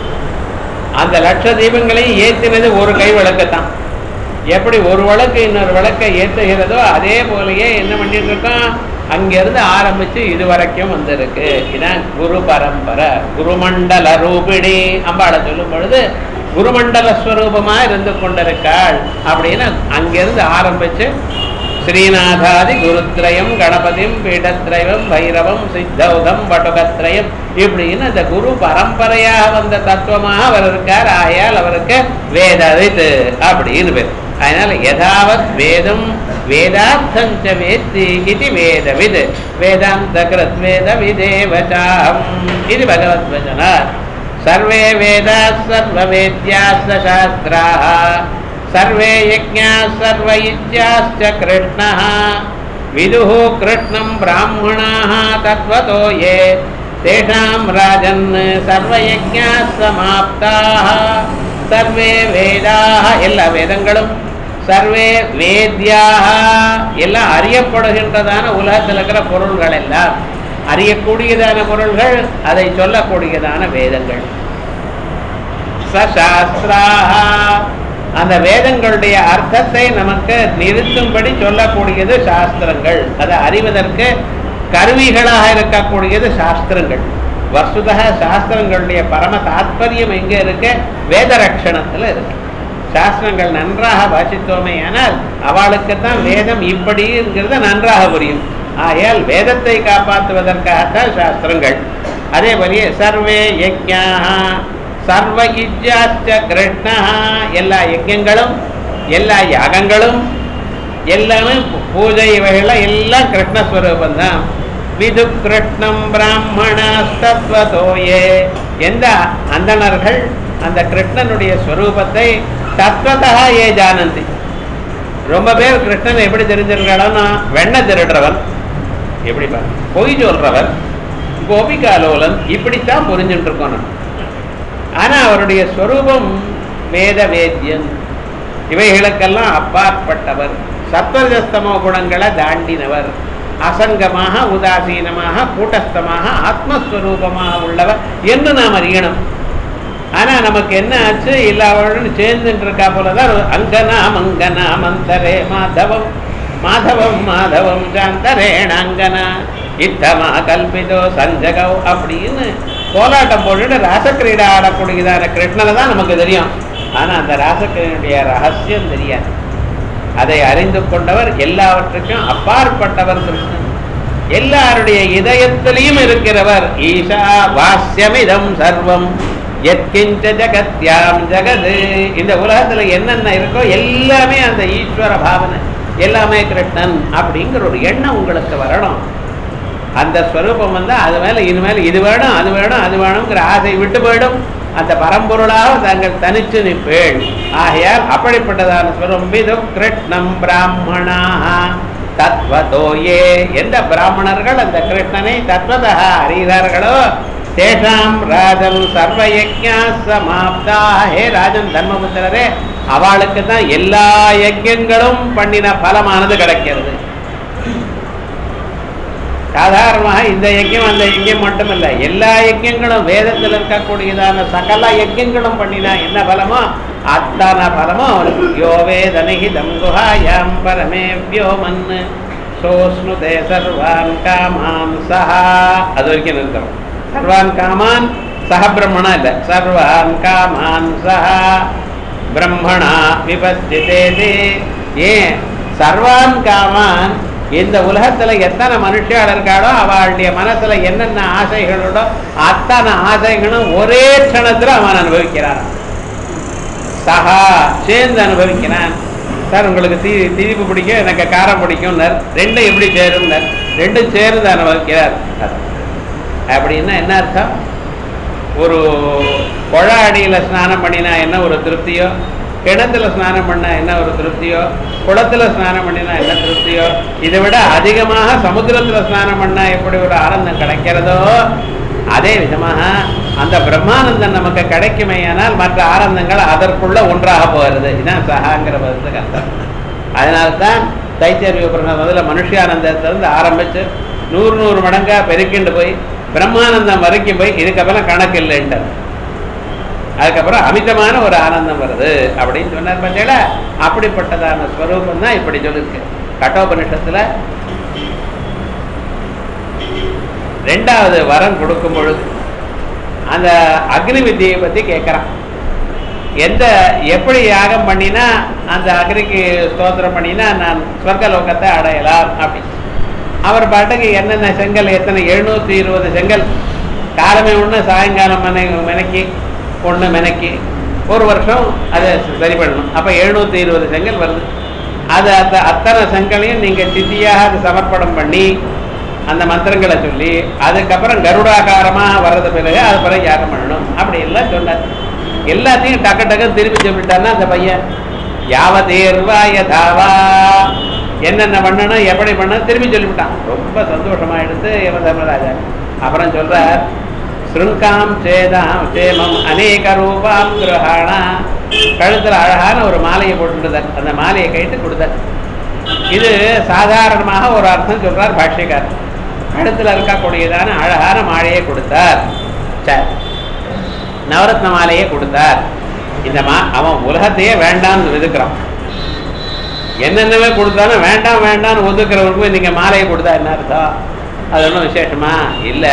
அந்த லட்ச தீபங்களையும் ஏற்றினது ஒரு கை விளக்குத்தான். எப்படி ஒரு விளக்கு இன்னொரு விளக்கை ஏற்றுகிறதோ அதே போலயே என்ன பண்ணிட்டு இருக்கோம், அங்கிருந்து ஆரம்பிச்சு இதுவரைக்கும் வந்திருக்கு. இதான் குரு பரம்பரை. குருமண்டல ரூபிணி அம்பாளை சொல்லும் பொழுது குருமண்டல ஸ்வரூபமா இருந்து கொண்டிருக்காள் அப்படின்னு அங்கிருந்து ஆரம்பிச்சு ஸ்ரீநாதாதி குருத்ரயம் கணபதிம் பீடத்ரயம் பைரவம் சித்தௌகம் வட்டுகத்ரயம் இப்படின்னு அந்த குரு பரம்பரையாக வந்த தத்துவமாக அவர் இருக்கார். ஆயால் அவருக்கு வேதவித் அப்படின்னு பேர். அதனால யதாவத் வேதம் வேதார்த்தம் ச வேத்தி இது வேதவித் வேதாந்த கிருத் வேதவிதேவசாம் இது பகவத் வசனா. சர்வே வேதாः சர்வவேத்யாः சாஸ்திராः सर्वे यज्ञाः सर्वयज्ञाश्च कृष्णः विदुः कृष्णं ब्राह्मणाः तत्त्वतो ये तेषां राजन् सर्वयज्ञाः समाप्ताः सर्वे वेदाः எல்லா வேதங்களும் சர்வே வேத்யாः எல்லாம் அறியப்படுகின்றதான உலகத்தில் இருக்கிற பொருள்கள் எல்லாம் அறியக்கூடியதான பொருள்கள், அதை சொல்லக்கூடியதான வேதங்கள். சசாஸ்திராः அந்த வேதங்களுடைய அர்த்தத்தை நமக்கு நிறுத்தும்படி சொல்லக்கூடியது சாஸ்திரங்கள். அதை அறிவதற்கு கருவிகளாக இருக்கக்கூடியது சாஸ்திரங்கள். வஸ்துதா சாஸ்திரங்களுடைய பரம தாத்பரியம் எங்க இருக்கு? வேத ரட்சணத்துல இருக்கு. சாஸ்திரங்கள் நன்றாக வாசித்தோமே ஆனால் அவளுக்குத்தான் வேதம் இப்படிங்கிறத நன்றாக புரியும். ஆகையால் வேதத்தை காப்பாற்றுவதற்காகத்தான் சாஸ்திரங்கள். அதே போலயே சர்வே யஜ்ஞாः சர்வ யஜ்ஞாச்ச கிருஷ்ணः எல்லா யஜ்ஞங்களும் எல்லா யாகங்களும் எல்லாமே பூஜை இவைகள்லாம் எல்லாம் கிருஷ்ணஸ்வரூபந்தான். விது கிருஷ்ணம் பிராமணஸ்தத்வதோயே எந்த அந்தணர்கள் அந்த கிருஷ்ணனுடைய ஸ்வரூபத்தை தத்வதா ஏ ஜானந்தி. ரொம்ப பேர் கிருஷ்ணன் எப்படி தெரிஞ்சிருக்காளோன்னா வெண்ண திருடுறவன், எப்படி பொய் சொல்றவர், கோபிகாலோலன், இப்படித்தான் புரிஞ்சுட்டு இருக்கோம் நம்ம. ஆனா அவருடைய ஸ்வரூபம் வேத வேத்யன், இவைகளுக்கெல்லாம் அப்பாற்பட்டவர், சத்வஜஸ்தமோ குணங்களை தாண்டினவர், அசங்கமாக உதாசீனமாக கூட்டஸ்தமாக ஆத்மஸ்வரூபமாக உள்ளவர் என்று நாம் அறியணும். ஆனா நமக்கு என்ன ஆச்சு, எல்லாவருடன் சேர்ந்துட்டு இருக்கா போலதான் அங்கனா மங்கனா மந்தரே மாதவம் மாதவம் மாதவம் சாந்தரேண அங்கனா இத்தமா கல்பிதோ சஞ்சகவ் அப்படின்னு கோலாட்டம் போட்டுட்டு ராசக்கிரீடை ஆடக்கூடியதான கிருஷ்ணனை தான் நமக்கு தெரியும். ஆனா அந்த ராசக்கிரீடைய ரகசியம் தெரியாது. அதை அறிந்து கொண்டவர், எல்லாவற்றுக்கும் அப்பாற்பட்டவர் கிருஷ்ணன், எல்லாருடைய இதயத்திலையும் இருக்கிறவர். ஈஷா வாஸ்யமிதம் சர்வம் யத்கிஞ்ச ஜகத்யாம் ஜகது. இந்த உலகத்துல என்னென்ன இருக்கோ எல்லாமே அந்த ஈஸ்வர பாவனை, எல்லாமே கிருஷ்ணன் அப்படிங்கிற ஒரு எண்ணம் உங்களுக்கு வரணும். அந்த ஸ்வரூபம் வந்தா அது மேல இனிமேல் இது வேணும் அது வேணும் அது வேணுங்கிற ஆசை விட்டு போயிடும். அந்த பரம்பொருளாக தாங்கள் தனிச்சு நிற்பேள். ஆகையால் அப்படிப்பட்டதான ஸ்வரூபம். விது கிருஷ்ணம் பிராமணாः தத்வதோயே எந்த பிராமணர்கள் அந்த கிருஷ்ணனை தத்வதா அறிகிறார்களோ தேஷாம் ராஜன் சர்வயஜ்ஞா சமாப்தாः. ஹே ராஜன் தர்மபுத்திரரே, அவளுக்கு தான் எல்லா யஜ்ஞங்களும் பண்ணின பலமானது கிடைக்கிறது. சாதாரணமாக இந்த யஜ்யம் அந்த யஜ்யம் மட்டுமல்ல, எல்லா யஜ்யங்களும் வேதத்தில் இருக்கக்கூடியதான சகல யஜ்யங்களும் பண்ணினா என்ன பலமோ அத்தனை பலமோ அவனுக்கு. யோ வேதனிஹிதம் குஹாயாம் பரமே வ்யோமன் சோஸ்னுதே சர்வான் காமான் சஹா. அது வரைக்கும் நிறுத்தணும். சர்வான் காமான் சஹ பிரம்மணா இல்லை, சர்வான் காமான் சஹா பிரம்மணா விபஸ்திதே. ஏன் சர்வான் காமான்? இந்த உலகத்துல எத்தனை மனுஷியால் இருக்காளோ அவளுடைய மனசுல என்னென்ன ஆசைகளோட அத்தனை ஆசைகளும் ஒரே க்ஷணத்துல அவன் அனுபவிக்கிறான். சஹா சேர்ந்து அனுபவிக்கிறான். சார் உங்களுக்கு திதிப்பு பிடிக்கும், எனக்கு காரம் பிடிக்கும், ரெண்டும் எப்படி சேரும்? ரெண்டும் சேர்ந்து அனுபவிக்கிறார். அப்படின்னா என்ன அர்த்தம்? ஒரு குழ அடியில ஸ்நானம் பண்ணினா என்ன ஒரு திருப்தியோ, கிணத்துல ஸ்நானம் பண்ணா என்ன ஒரு திருப்தியோ, குளத்துல ஸ்நானம் பண்ணினா என்ன திருப்தியோ, இதை விட அதிகமாக சமுத்திரத்துல ஸ்நானம் பண்ணா எப்படி ஒரு ஆனந்தம் கிடைக்கிறதோ, அதே விதமாக அந்த பிரம்மானந்தம் நமக்கு கிடைக்குமையானால் மற்ற ஆனந்தங்கள் அதற்குள்ள ஒன்றாக போகிறது. இதுதான் சகாங்கிற பதத்துக்கு அர்த்தம். அதனால்தான் தைத்தறிவு முதல்ல மனுஷியானந்தத்திலிருந்து ஆரம்பிச்சு 100 மடங்கா பெருக்கிண்டு போய் பிரம்மானந்தம் வரைக்கும் போய் இதுக்கப்புறம் கணக்கு இல்லைன்ட்டார். அதுக்கப்புறம் அமிதமான ஒரு ஆனந்தம் வருது அப்படின்னு சொன்னார். பார்த்தீங்களா? அப்படிப்பட்டதான ஸ்வரூபம் தான் இப்படி சொல்லிருக்கு கட்டோபனிஷத்துல. 2வது வரம் கொடுக்கும் பொழுது அந்த அக்னி வித்தியை பத்தி கேட்கிறான். எப்படி யாகம் பண்ணினா அந்த அக்னிக்கு ஸ்தோத்திரம் பண்ணினா நான் ஸ்வர்கலோகத்தை அடையலாம் அப்படின்னு. அவர் பாட்டுக்கு என்னென்ன செங்கல், எத்தனை 720 செங்கல் காலமே ஒன்று சாயங்காலம் மெனக்கி ஒன்று மெனக்கி ஒரு வருஷம் அதை சரி பண்ணணும். அப்போ 720 செங்கல் வருது. அது அத்தனை செங்கலையும் நீங்கள் சித்தியாக அதை சமர்ப்பணம் பண்ணி அந்த மந்திரங்களை சொல்லி அதுக்கப்புறம் கருடாகாரமாக வர்றது பிறகு அது பிறகு யாகம் பண்ணணும் அப்படி எல்லாம் சொன்னார். எல்லாத்தையும் டக்கு திருப்பி சொல்லிட்டான்னா அந்த பையன் யாவதேர்வா யதாவா என்னென்ன பண்ணணும் எப்படி பண்ணணும் திரும்பி சொல்லிவிட்டான். ரொம்ப சந்தோஷமா எடுத்து யமதர்மராஜா. அப்புறம் சொல்றார், ஸ்ருங்காம் சேதாம் சேமம் அநேக ரூபாம் கிரகாணா. கழுத்துல அழகான ஒரு மாலையை போட்டுட்டார். அந்த மாலையை கைட்டு கொடுத்தார். இது சாதாரணமாக ஒரு அர்த்தம் சொல்றார் பாஷ்யக்கார். கழுத்துல இருக்கக்கூடியதான அழகான மாலையை கொடுத்தார். சரி, நவரத்ன மாலையை கொடுத்தார். இந்த அவன் உலகத்தையே வேண்டாம்னு ஒதுக்குறான். என்னென்னவே கொடுத்தாலும் வேண்டாம் வேண்டாம்னு ஒதுக்குறவருக்கும் நீங்க மாலையை கொடுத்தா என்ன அர்த்தம்? அது ஒன்றும் விசேஷமா இல்லை.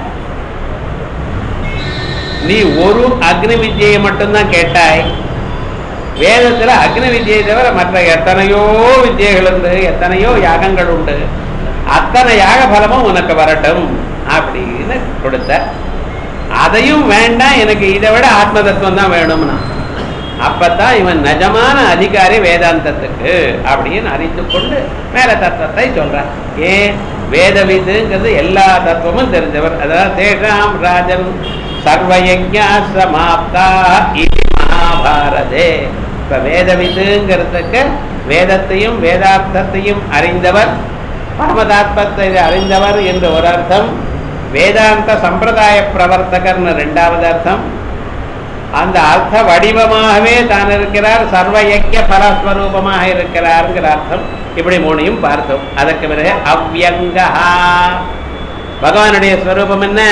நீ ஒரு அக்னி வித்தியை மட்டும்தான் கேட்டாய். வேதத்துல அக்னி வித்தியை தவிர மற்ற எத்தனையோ வித்தியைகள் உண்டு, எத்தனையோ யாகங்கள் உண்டு. அத்தனை யாக பலமும் உனக்கு வரட்டும் அப்படின்னு கொடுத்த. அதையும் வேண்டாம், எனக்கு இதை விட ஆத்ம தத்துவம் தான் வேணும்னா அப்பத்தான் இவன் நிஜமான அதிகாரி வேதாந்தத்துக்கு அப்படின்னு அறிந்து கொண்டு மேல தத்துவத்தை சொல்றான். ஏன் வேதவிதுங்கிறது எல்லா தத்துவமும் தெரிஞ்சவர். அதாவது தேஷாம் ராஜன் சர்வயஜ்ஞா சமாப்தா இது மகாபாரதே. இப்ப வேதவிதுங்கிறதுக்கு வேதத்தையும் வேதார்த்தத்தையும் அறிந்தவர், பரமதாத்மத்தை அறிந்தவர் என்று ஒரு அர்த்தம். வேதாந்த சம்பிரதாய பிரவர்த்தகர்னு 2வது அர்த்தம். அந்த அர்த்த வடிவமாகவே தான் இருக்கிறார், சர்வயஜ்ஞ பரஸ்வரூபமாக இருக்கிறார்ங்கிற அர்த்தம். இப்படி 3ஐயும் பார்த்தோம். அதற்கு பிறகு அவ்யங்கா. பகவானுடைய ஸ்வரூபம் என்ன?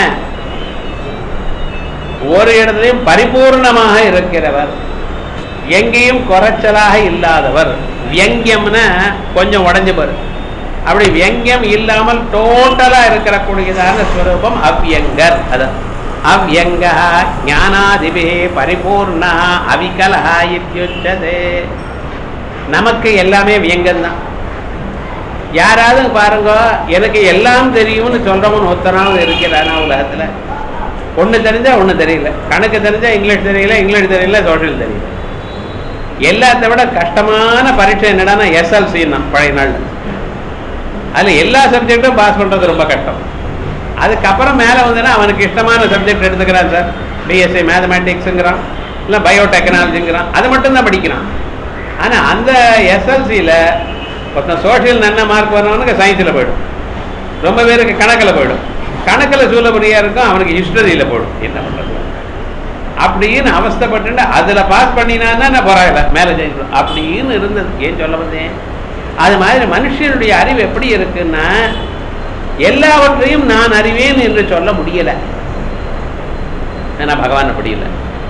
ஒரு இடத்துலையும் பரிபூர்ணமாக இருக்கிறவர், எங்கேயும் குறைச்சலாக இல்லாதவர். வியங்கியம்னா கொஞ்சம் உடஞ்சு போரு. அப்படி வியங்கியம் இல்லாமல் டோட்டலா இருக்கக்கூடியதான ஸ்வரூபம் அவ்யங்கர். அதான் அவ்யங்கா ஞானாதிபே பரிபூர்ணா அவிகலஹா இத்யுச்சதே. நமக்கு எல்லாமே வியங்கம்தான். யாராவது பாருங்க, எனக்கு எல்லாம் தெரியும்னு சொல்றவன் ஒருத்தனாவது இருக்கிறானா உலகத்துல? ஒண்ணு தெரிஞ்சா ஒண்ணு தெரியல, கணக்கு தெரிஞ்சா இங்கிலீஷ் தெரியல, இங்கிலீஷ் தெரியல, சோஷியல் தெரியல. எல்லாத்த விட கஷ்டமான பரீட்சை என்னடானா SLC தான் பழைய நாள். அதுல எல்லா சப்ஜெக்டும் பாஸ் பண்றது ரொம்ப கஷ்டம். அதுக்கப்புறம் மேலே வந்தேன்னா அவனுக்கு இஷ்டமான சப்ஜெக்ட் எடுத்துக்கிறான். சார் பிஎஸ்சி மேத்தமேட்டிக்ஸுங்கிறான், இல்லை பயோடெக்னாலஜிங்கிறான், அது மட்டும்தான் படிக்கிறான். ஆனால் அந்த SLCயில் ஒருத்தன் சோஷியல் நல்ல மார்க் வரவனுக்கு சயின்ஸில் போயிடும், ரொம்ப பேருக்கு கணக்கில் போயிடும், கணக்கில் சூழபடியாக இருக்கும், அவனுக்கு ஹிஸ்டரியில் போயிடும். என்ன பண்ணுறது அப்படின்னு அவஸ்தைப்பட்டு அதில் பாஸ் பண்ணினான்னா நான் பரவாயில்ல மேலே ஜெயிக்கணும் அப்படின்னு இருந்தது. ஏன் சொல்ல வந்தேன்? அது மாதிரி மனுஷனுடைய அறிவு எப்படி இருக்குன்னா, எல்லாவற்றையும் நான் அறிவேன் என்று சொல்ல முடியல. ஏன்னா பகவான் அப்படி இல்லை.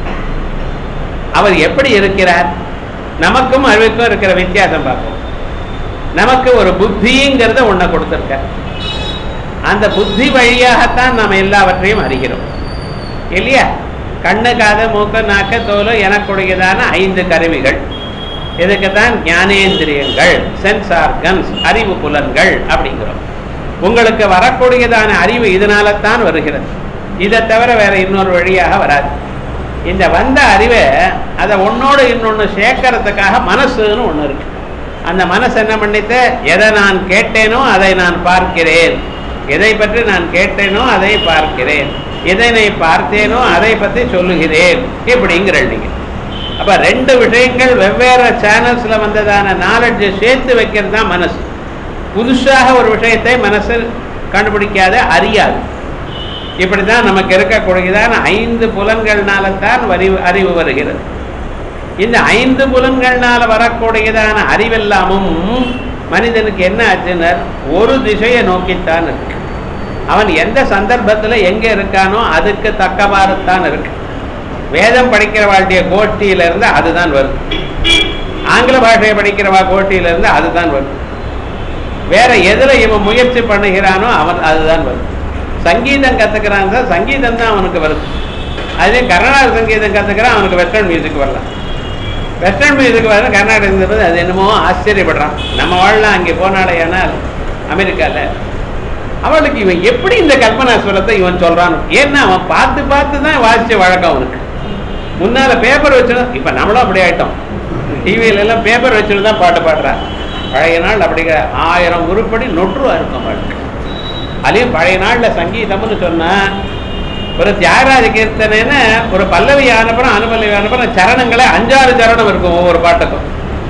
அவர் எப்படி இருக்கிறார்? நமக்கும் அறிவுக்கும் இருக்கிற வித்தியாசம் பார்ப்போம். நமக்கு ஒரு புத்திங்கிறத ஒன்றை கொடுத்துருக்க. அந்த புத்தி வழியாகத்தான் நாம் எல்லாவற்றையும் அறிகிறோம் இல்லையா? கண்ணு, காது, மூக்கு, நாக்கு, தோல் எனக்குடையதான 5 கருவிகள். இதுக்குத்தான் ஞானேந்திரியங்கள், சென்ஸ் ஆர்கன்ஸ், அறிவு புலன்கள் அப்படிங்கிறோம். உங்களுக்கு வரக்கூடியதான அறிவு இதனால தான் வருகிறது. இதை தவிர வேற இன்னொரு வழியாக வராது. இந்த வந்த அறிவை அதை ஒன்னோடு இன்னொன்று சேர்க்கறதுக்காக மனசுன்னு ஒன்று இருக்கு. அந்த மனசு என்ன பண்ணிட்டு, எதை நான் கேட்டேனோ அதை நான் பார்க்கிறேன், எதை பற்றி நான் கேட்டேனோ அதை பார்க்கிறேன், எதனை பார்த்தேனோ அதை பற்றி சொல்லுகிறேன் இப்படிங்கிற நீங்க. அப்ப 2 விஷயங்கள் வெவ்வேறு சேனல்ஸ்ல வந்ததான நாலெட்ஜை சேர்த்து வைக்கிறது தான் மனசு. புதுசாக ஒரு விஷயத்தை மனசு கண்டுபிடிக்காத, அறியாது. இப்படிதான் நமக்கு இருக்கக்கூடியதான 5 புலன்கள்னால தான் அறிவு வருகிறது. இந்த 5 புலன்கள்னால வரக்கூடியதான அறிவெல்லாமும் மனிதனுக்கு என்ன ஆச்சுன்னா ஒரு திசையை நோக்கித்தான் இருக்கு. அவன் எந்த சந்தர்ப்பத்தில் எங்கே இருக்கானோ அதுக்கு தக்கவாறுத்தான் இருக்கு. வேதம் படிக்கிற வாழ்க்கைய கோஷ்டியிலிருந்து அதுதான் வருது. ஆங்கில பாஷையை படிக்கிறவா கோஷ்டியிலிருந்து அதுதான் வருது. வேற எதில் இவன் முயற்சி பண்ணுகிறானோ அவன் அதுதான் வருது. சங்கீதம் கற்றுக்கிறான் சார், சங்கீதம் தான் அவனுக்கு வருது. அதே கர்நாடக சங்கீதம் கற்றுக்கிறான், அவனுக்கு வெஸ்டர்ன் மியூசிக் வரலாம். வெஸ்டர்ன் மியூசிக் வர கர்நாடக அது என்னமோ ஆச்சரியப்படுறான். நம்ம வாழலாம் அங்கே போனாலேயானால் அமெரிக்காவில் அவளுக்கு இவன் எப்படி இந்த கல்பனாஸ்வரத்தை இவன் சொல்றான். ஏன்னா அவன் பார்த்து பார்த்து தான் வாசிச்ச வழக்கம் அவனுக்கு. முன்னால பேப்பர் வச்சுடும். இப்ப நம்மளும் அப்படி ஆயிட்டோம். டிவியில எல்லாம் பேப்பர் வச்சுட்டு தான் பாட்டு பாடுறான். பழைய நாள் அப்படிங்கிற 1000 உருப்படி நொற்றுவா இருக்கும் அவளுக்கு. அதையும் பழைய நாள்ல சங்கீதம்னு சொன்னா ஒரு தியாகராஜ கீர்த்தனைன்னு ஒரு பல்லவி ஆனப்புறம் அனுபல்லவி ஆனப்புறம் சரணங்களே 5-6 சரணம் இருக்கும் ஒவ்வொரு பாட்டுக்கும்.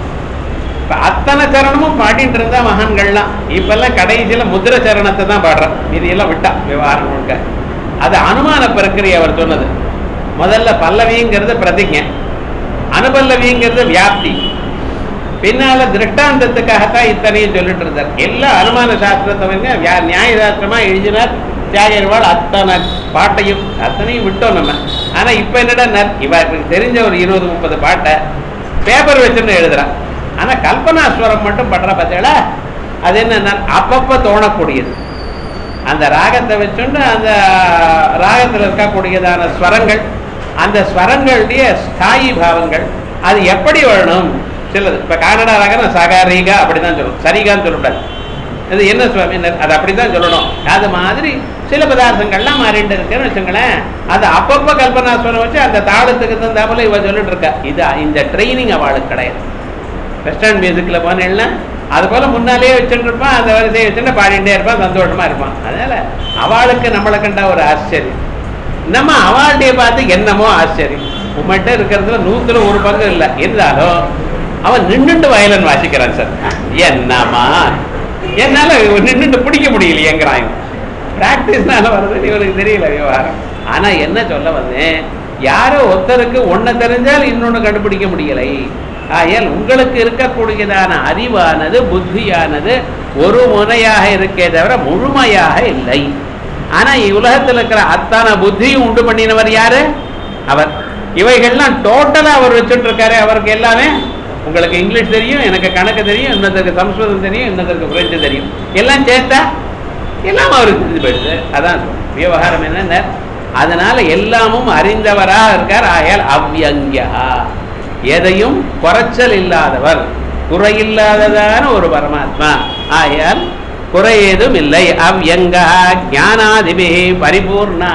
இப்ப அத்தனை சரணமும் பாடிட்டு இருந்தா மகான்கள்லாம். இப்பெல்லாம் கடைசியில முத்திர சரணத்தை தான் பாடுறான். இதெல்லாம் விட்டா விவகாரம் முழுக்க. அது அனுமான பிரக்கிரியை அவர் சொன்னது. முதல்ல பல்லவிங்கிறது பிரதிஜை, அனுபல்லவிங்கிறது வியாப்தி. பின்னால திருஷ்டாந்தத்துக்காகத்தான் இத்தனையும் சொல்லிட்டு இருந்தார். எல்லா அனுமான சாஸ்திரத்தவங்க நியாய சாஸ்திரமா எழுதினார் தியாகர்வாள். அத்தனை பாட்டையும் அத்தனையும் விட்டோம் நம்ம. ஆனா இப்ப என்னடா இவருக்கு தெரிஞ்ச ஒரு 20-30 பாட்டை பேப்பர் வச்சுன்னு எழுதுறான். ஆனா கல்பனாஸ்வரம் மட்டும் பண்ற பார்த்தீங்களா? அது என்ன, அப்பப்ப தோணக்கூடியது. அந்த ராகத்தை வச்சுட்டு அந்த ராகத்தில் இருக்கக்கூடியதான ஸ்வரங்கள், அந்த ஸ்வரங்களுடைய ஸ்தாயி பாவங்கள் அது எப்படி வரணும். சிலது இப்ப கன்னடா ராகம் சகாரிகா அப்படிதான் சொல்லணும், சரிகான்னு சொல்லக்கூடாது. அது என்ன சுவாமி அது அப்படிதான் சொல்லணும். அது மாதிரி சில பதார்த்தங்கள்லாம் மாறிட்டு இருக்குன்னு வச்சுங்களேன். அது அப்பப்ப கல்பனாஸ்வரம் வச்சு அந்த தாளத்துக்கு தகுந்தாப்புல இவ சொல்லிட்டு இருக்கா. இது இந்த ட்ரைனிங் அவளுக்கு கிடையாது. வெஸ்டர்ன் மியூசிக்ல போனேன்னா அது போல முன்னாலேயே வச்சுட்டு இருப்பான், அந்த வரிசையை வச்சுட்டு பாடிட்டே இருப்பான், சந்தோஷமா இருப்பான். அதனால அவளுக்கு நம்மளை கண்டா ஒரு ஆச்சரியம். நம்ம அவளுடைய பார்த்து என்னமோ ஆச்சரியம். உங்கள்கிட்ட இருக்கிறதுல 100ல் 1 பங்கு இல்லை. இருந்தாலும் அவன் நின்றுட்டு வயலன் வாசிக்கிறான் சார். என்னமா என்னால நின்றுட்டு பிடிக்க முடியலையேங்கிறான். பிராக்டிஸ்னால வருது இவனுக்கு தெரியல விவகாரம். ஆனா என்ன சொல்ல வந்தேன், யாரோ ஒருத்தருக்கு ஒன்றை தெரிஞ்சால் இன்னொன்னு கண்டுபிடிக்க முடியலை. ஆகையால் உங்களுக்கு இருக்கக்கூடியதான அறிவானது புத்தியானது ஒரு முனையாக இருக்கே தவிர முழுமையாக இல்லை. ஆனா உலகத்தில் இருக்கிற அத்தனை புத்தியும் உண்டு பண்ணினவர் யாரு? அவர். இவைகள்லாம் டோட்டலா அவர் வச்சுட்டு இருக்காரு. அவருக்கு எல்லாமே, உங்களுக்கு இங்கிலீஷ் தெரியும், எனக்கு கணக்கு தெரியும், இன்னொருத்தருக்கு சம்ஸ்கிருதம் தெரியும், இன்னொருத்தருக்கு பிரெஞ்சு தெரியும், எல்லாம் சேர்த்தா எல்லாம் அவருக்கு இது போயிடுது. அதான் விவகாரம் என்ன. அதனால எல்லாமும் அறிந்தவராக இருக்கார். ஆகையால் அவ்யங்கியா, எதையும் குறைச்சல் இல்லாதவர், குறையில்லாததான ஒரு பரமாத்மா. ஆகையால் குறை ஏதும் இல்லை. அவ்யங்கா ஞானாதிபி பரிபூர்ணா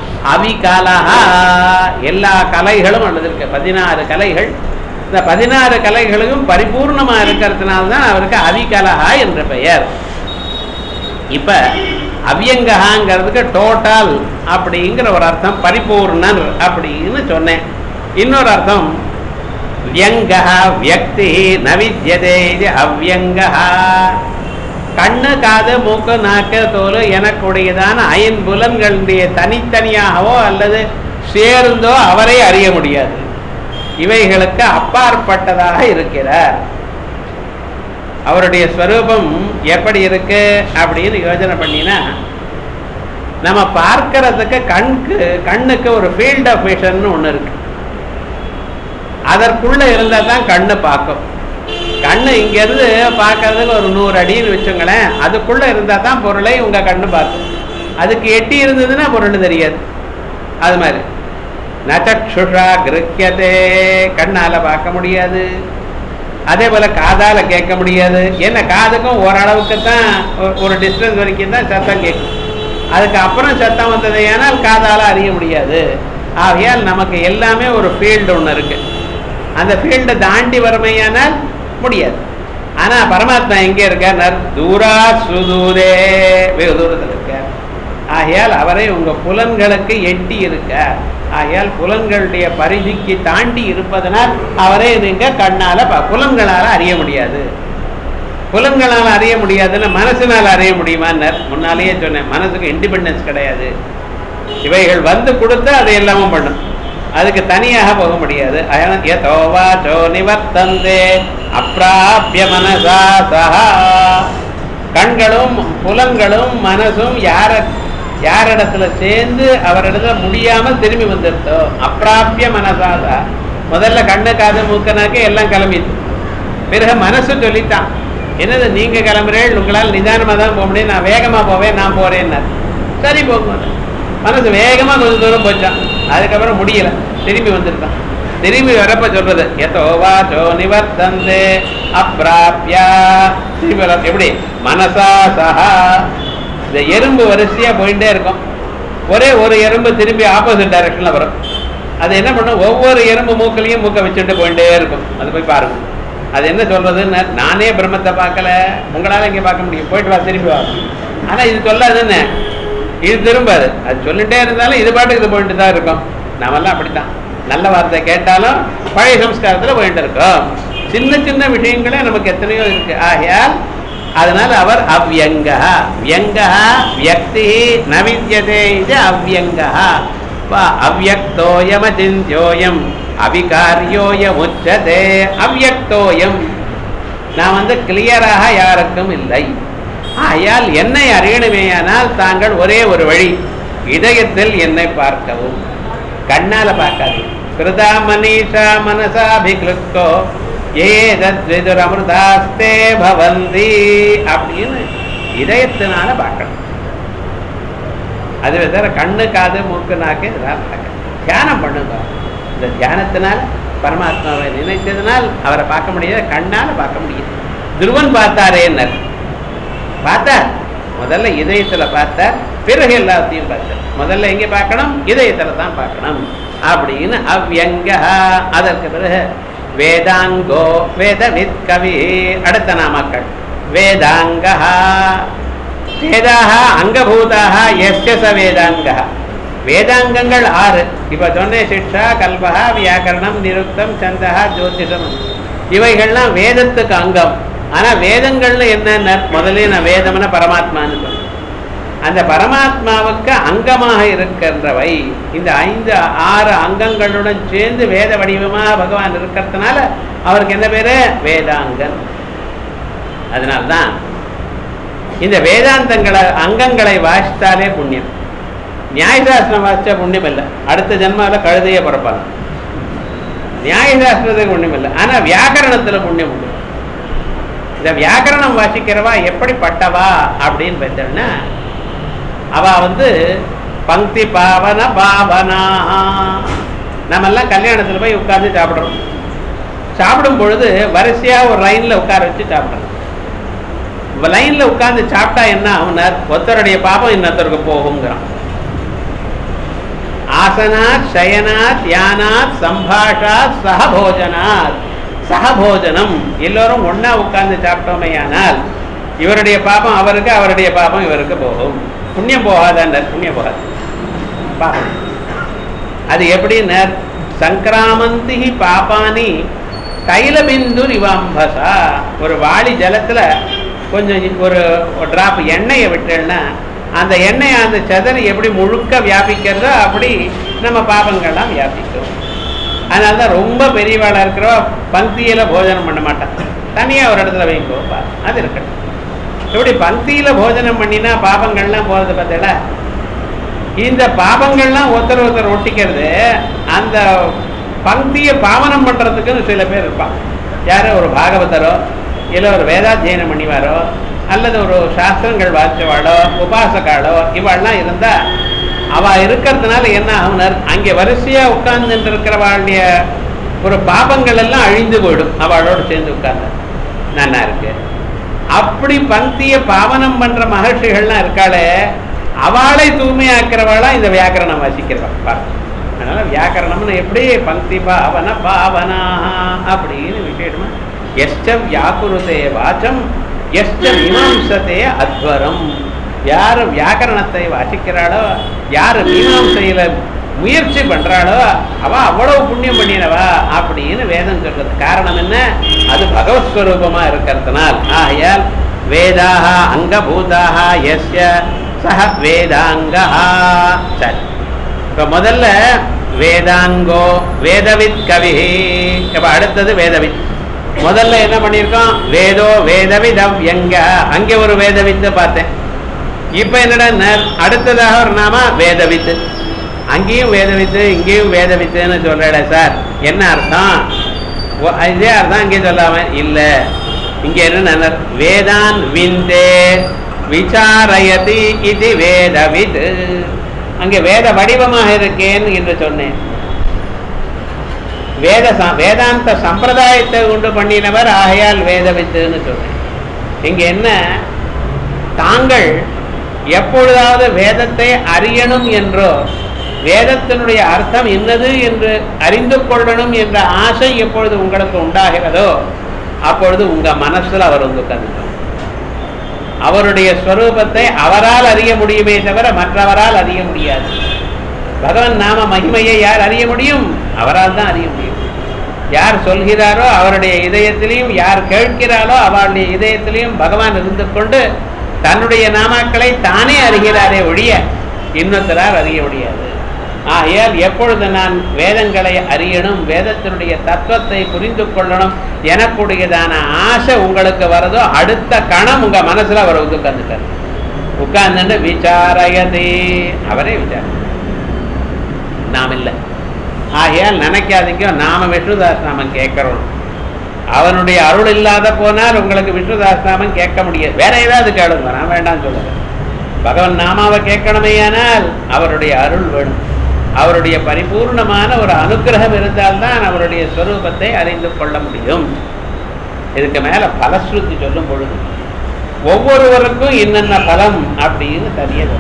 அவிகாலஹா. எல்லா கலைகளும் இருக்கு, 16 கலைகள். இந்த 16 கலைகளும் பரிபூர்ணமா இருக்கிறதுனால்தான் அவருக்கு அவிகலஹா என்ற பெயர். இப்ப அவ்யங்காங்கிறதுக்கு டோட்டல் அப்படிங்கிற ஒரு அர்த்தம், பரிபூர்ணர் அப்படின்னு சொன்னேன். இன்னொரு அர்த்தம் வியங்கா வியக்தி நவித்யதே இது அவ்யங்கா. கண்ணு, காது, மூக்கு, நாக்கு, தோல் எனக்குடையதான 5 புலன்களுடைய தனித்தனியாகவோ அல்லது சேர்ந்தோ அவரை அறிய முடியாது. இவைகளுக்கு அப்பாற்பட்டதாக இருக்கிறார். அவருடைய ஸ்வரூபம் எப்படி இருக்கு அப்படின்னு யோசனை பண்ணினா, நம்ம பார்க்கறதுக்கு கண்ணுக்கு ஒரு ஃபீல்ட் ஆஃப் விஷன் ஒன்று இருக்கு. அதற்குள்ள இருந்தால் தான் கண்ணு பார்க்கும். கண்ணு இங்கேருந்து பார்க்கறதுக்கு ஒரு 100 அடின்னு வச்சுங்களேன், அதுக்குள்ள இருந்தால் தான் பொருளை உங்கள் கண்ணு பார்க்கும். அதுக்கு எட்டி இருந்ததுன்னா பொருள் தெரியாது. அது மாதிரி நச்சுஷா கிருக்கியதே, கண்ணால் பார்க்க முடியாது. அதே போல் காதால் கேட்க முடியாது. ஏன்னா காதுக்கும் ஓரளவுக்கு தான், ஒரு டிஸ்டன்ஸ் வரைக்கும் தான் சத்தம் கேட்கும். அதுக்கு அப்புறம் சத்தம் வந்தது ஏன்னால் காதால் அறிய முடியாது. ஆகையால் நமக்கு எல்லாமே ஒரு ஃபீல்டு ஒன்று இருக்குது. அந்த ஃபீல்டை தாண்டி வறுமையானால் முடியாது. ஆனால் பரமாத்மா எங்கே இருக்கார்? தூரா சுதூரே, வெகு தூரத்தில் இருக்கார். ஆகையால் அவரை உங்கள் புலன்களுக்கு எட்டி இருக்கார். ஆகையால் புலன்களுடைய பரிதிக்கு தாண்டி இருப்பதனால் அவரை நீங்கள் கண்ணால் புலன்களால் அறிய முடியாது. புலன்களால் அறிய முடியாதுன்னா மனசினால் அறிய முடியுமான்னு முன்னாலேயே சொன்னேன். மனசுக்கு இண்டிபெண்டன்ஸ் கிடையாது. இவைகள் வந்து கொடுத்து அதை எல்லாமும் பண்ணும். அதுக்கு தனியாக போக முடியாது. யதோவாசோ நிவர்த்தந்தே அப்ராப்ய மனசா சஹா. கண்களும் புலன்களும் மனசும் யாரிடத்துல சேர்ந்து அவரிடத்துல முடியாமல் திரும்பி வந்துருத்தோ அப்ராப்ய மனசாதா. முதல்ல கண்ணு காது மூக்கனாக்க எல்லாம் கிளம்பிட்டு, பிறகு மனசு சொல்லித்தான், என்னது நீங்க கிளம்புறேன், உங்களால் நிதானமாக தான் போக முடியும், நான் வேகமாக போவேன், நான் போறேன்னு. சரி போக மனசு வேகமாக கொஞ்சம் தூரம் போச்சான். அதுக்கப்புறம் முடியல, திரும்பி வந்துருக்கான். திரும்பி வரப்ப சொல்றது யதோவாசோ நிவர்த்தந்தே அப்ராப்யா. திரும்பி வர எப்படி? மனசா சஹா. இந்த எறும்பு வரிசையா போயிட்டே இருக்கும். ஒரே ஒரு எறும்பு திரும்பி ஆப்போசிட் டைரக்ஷன்ல வரும். அது என்ன பண்ணும்? ஒவ்வொரு எறும்பு மூக்கிலையும் மூக்க வச்சுட்டு போயிட்டே இருக்கும். அது போய் பாருங்க. அது என்ன சொல்றதுன்னு, நானே பிரம்மத்தை பார்க்கல, உங்களால இங்கே பார்க்க முடியும், போயிட்டு வா, திரும்பி வா. ஆனா இது சொல்லாதுன்னு, இது திரும்பாது. அது சொல்லிட்டே இருந்தாலும் இது பாட்டுக்கு இது போயிட்டு தான் இருக்கும். நாமெல்லாம் அப்படித்தான். நல்ல வார்த்தை கேட்டாலும் பழைய சம்ஸ்காரத்தில் போயிட்டு இருக்கோம். சின்ன சின்ன விஷயங்களே நமக்கு எத்தனையோ இருக்கு. ஆகையால் அதனால அவர் அவ்யங்கா. வியங்கா வியக்தி நவித்யதே, இது அவ்யங்கா. அவ்யக்தோயமசிந்தியோயம் அவிகாரியோயமுச்சதே. அவ்யக்தோயம், நான் கிளியராக யாருக்கும் இல்லை. ஆகையால் என்னை அறியணுமேயானால் தாங்கள் ஒரே ஒரு வழி, இதயத்தில் என்னை பார்க்கவும். கண்ணால பார்க்காது. கிருதா மனிஷா மனசாபிக்லுப்தோ ஏதத்விதுரமிருதாஸ்தே பவந்தி அப்படின்னு இதயத்தினால பார்க்கணும். அது வேற கண்ணு காது மூக்கு நாக்கு இதெல்லாம் பார்க்க தியானம் பண்ணுங்க. இந்த தியானத்தினால் பரமாத்மாவை நினைத்ததினால் அவரை பார்க்க முடியாது, கண்ணால பார்க்க முடியுது. துருவன் பார்த்தாரேன்னு பார்த்தார். முதல்ல இதயத்துல பார்த்தார், பிறகு எல்லாத்தையும் பார்த்தார். முதல்ல எங்கே பார்க்கணும்? இதயத்துல தான் பார்க்கணும் அப்படின்னு அவ்யங்க. அதற்கு பிறகு வேதாங்கோ வேதவித் கவி. அடுத்த நாமக்கள் வேதாங்கா. வேதாக அங்கபூதாக எஸ்ய ச வேதாங்கா. வேதாங்கங்கள் 6. இப்ப சொன்ன சிக்ஷா, கல்பகா, வியாக்கரணம், நிருக்தம், சந்தகா, ஜோதிடம், இவைகள்லாம் வேதத்துக்கு அங்கம். ஆனா வேதங்கள்ல என்ன? முதல்ல நான் வேதம்னா பரமாத்மான்னு சொல்றேன். அந்த பரமாத்மாவுக்கு அங்கமாக இருக்கின்றவை இந்த 5-6 அங்கங்களுடன் சேர்ந்து வேத வடிவமாக பகவான் இருக்கிறதுனால அவருக்கு என்ன பேரு? வேதாங்கன். அதனால்தான் இந்த வேதாந்தங்களை அங்கங்களை வாசித்தாலே புண்ணியம். நியாயசாஸ்திரம் வாசிச்சா புண்ணியம் இல்லை. அடுத்த ஜென்மால கழுதையே பிறப்பாங்க. நியாயசாஸ்திரத்துக்கு புண்ணியம் இல்லை. ஆனா வியாக்கரணத்துல புண்ணியம் உண்டு. இந்த வியாக்கரணம் வாசிக்கிறவா எப்படிப்பட்டவா அப்படின்னு பார்த்தோம்னா, அவ பங்கி பாவன பாவனா. நம்மெல்லாம் கல்யாணத்துல போய் உட்கார்ந்து சாப்பிட்றோம். சாப்பிடும் பொழுது வரிசையா ஒரு லைன்ல உட்கார வச்சு சாப்பிட்றோம். லைன்ல உட்கார்ந்து சாப்பிட்டா என்ன ஆகுனார்? ஒருத்தருடைய பாபம் இன்னொருத்தருக்கு போகுங்கிறான். ஆசனாத் சயனாத் தியானாத் சம்பாஷாத் சகபோஜனாத். சகபோஜனம், எல்லோரும் ஒன்னா உட்கார்ந்து சாப்பிட்டோமையானால் இவருடைய பாபம் அவருக்கு, அவருடைய பாபம் இவருக்கு போகும். புண்ணியம் போகாதான்? புண்ணியம் போகாது, பாபம். அது எப்படின்னு, சங்கிராமந்தி பாபானி தைலபிந்து இவாம்பசா. ஒரு வாளி ஜலத்துல கொஞ்சம் ஒரு டிராப் எண்ணெயை விட்டேன்னா அந்த எண்ணெயை அந்த செதறி எப்படி முழுக்க வியாபிக்கிறதோ அப்படி நம்ம பாபங்கள்லாம் வியாபிக்கும். அதனால தான் ரொம்ப பெரியவாளாக இருக்கிறவா பந்தியில போஜனம் பண்ண மாட்டான். தனியா ஒரு இடத்துல வைங்கோப்பா, அது இருக்கட்டும். எப்படி பந்தியில போஜனம் பண்ணினா பாபங்கள்லாம் போறது பார்த்தல, இந்த பாபங்கள்லாம் ஒருத்தர் ஒருத்தர் ஒட்டிக்கிறது. அந்த பந்தியை பாவனம் பண்றதுக்குன்னு சில பேர் இருப்பாங்க. யாரும் ஒரு பாகவதரோ இல்லை ஒரு வேதாத்தியனம் பண்ணிவாரோ அல்லது ஒரு சாஸ்திரங்கள் வாசிச்சவாளோ உபாசகாளோ இவாள்லாம் இருந்தா அவ இருக்கிறதுனால என்ன ஆகுனர், அங்கே வரிசையா உட்கார்ந்து இருக்கிறவாளுடைய ஒரு பாபங்கள் எல்லாம் அழிந்து போயிடும். அவளோடு சேர்ந்து உட்கார்ந்து நல்லா இருக்கு. அப்படி பந்திய பாவனம் பண்ற மகர்ஷிகள்லாம் இருக்காளே, அவளை தூய்மையாக்கிறவாளா இந்த வியாக்கரணம் வாசிக்கிறவா. அதனால வியாக்கரணம்னு எப்படி பங்கி பாவன பாவனா அப்படின்னு விசேஷமா எஷ்ட வியாக்குருதே வாச்சம் எஷ்ட மீமாம்சத்தே அத்வரம். யார் வியாக்கரணத்தை வாசிக்கிறாளோ, யார் மீமாம்சையில முயற்சி பண்றாளோ அவ அவ்வளவு புண்ணியம் பண்ணினவா அப்படின்னு வேதம் சொல்றது. காரணம் என்ன, அது பகவத்ஸ்வரூபமா இருக்கிறதுனால். ஆகையால் வேதாக அங்கபூதாக எஸ்ய சஹ வேதாங்கா. சரி, இப்ப முதல்ல வேதாங்கோ வேதவித் கவி. இப்ப அடுத்தது வேதவித். முதல்ல என்ன பண்ணியிருக்கோம், வேதோ வேதவித் அவ்யங்க, அங்கே ஒரு வேதவித்து பார்த்தேன். இப்ப என்னடா அடுத்ததாக ஒரு நாம வேதவித்து. அங்கேயும் வேதவித்து இங்கேயும் வேதவித்துன்னு சொல்றேட சார், என்ன அர்த்தம்? இதே அர்த்தம் அங்கே சொல்லாம இல்ல. இங்க என்ன வேதான் விந்தே விசாரயதி இது வேதவித். அங்கே வேத வடிவமாக இருக்கேன் என்று சொன்னேன். வேதாந்த சம்பிரதாயத்தை உண்டு பண்ணினவர், ஆகையால் வேதவித்துன்னு சொன்னேன். இங்க என்ன, தாங்கள் எப்பொழுதாவது வேதத்தை அறியணும் என்றோ வேதத்தினுடைய அர்த்தம் என்னது என்று அறிந்து கொள்ளணும் என்ற ஆசை எப்பொழுது உங்களுக்கு உண்டாகிறதோ அப்பொழுது உங்க மனசுல அவர் வந்து உட்கார்ந்து அவருடைய ஸ்வரூபத்தை அவரால் அறிய முடியுமே தவிர மற்றவரால் அறிய முடியாது. பகவான் நாம மகிமையை யார் அறிய முடியும்? அவரால் தான் அறிய முடியும். யார் சொல்கிறாரோ அவருடைய இதயத்திலையும், யார் கேட்கிறாரோ அவருடைய இதயத்திலையும் பகவான் இருந்து கொண்டு தன்னுடைய நாமாக்களை தானே அறிகிறாரே ஒழிய இன்னொருத்தரால் அறிய முடியாது. ஆகையால் எப்பொழுது நான் வேதங்களை அறியணும், வேதத்தினுடைய தத்துவத்தை புரிந்து கொள்ளணும் எனக்குடையதான ஆசை உங்களுக்கு வருதோ அடுத்த கணம் உங்க மனசுல அவர் உட்கார்ந்துட்டார். உட்கார்ந்து விசாரயதே, அவரே விசாரம், நாம் இல்லை. ஆகையால் நினைக்காதீங்க நாம விஷ்ணுதாஸ்நாமம் கேட்கிறோம். அவனுடைய அருள் இல்லாத போனால் உங்களுக்கு விஷ்ணுதாஸ்நாமம் கேட்க முடியாது. வேற ஏதாவது கேளுங்க, நான் வேண்டாம் சொல்லுங்க. பகவான் நாமாவை கேட்கணுமேயானால் அவருடைய அருள் வேணும். அவருடைய பரிபூர்ணமான ஒரு அனுகிரகம் இருந்தால்தான் அவருடைய ஸ்வரூபத்தை அறிந்து கொள்ள முடியும். இதுக்கு மேல பலஸ்ருதி சொல்லும் பொழுது ஒவ்வொருவருக்கும் என்னென்ன பலம் அப்படின்னு தெரியது.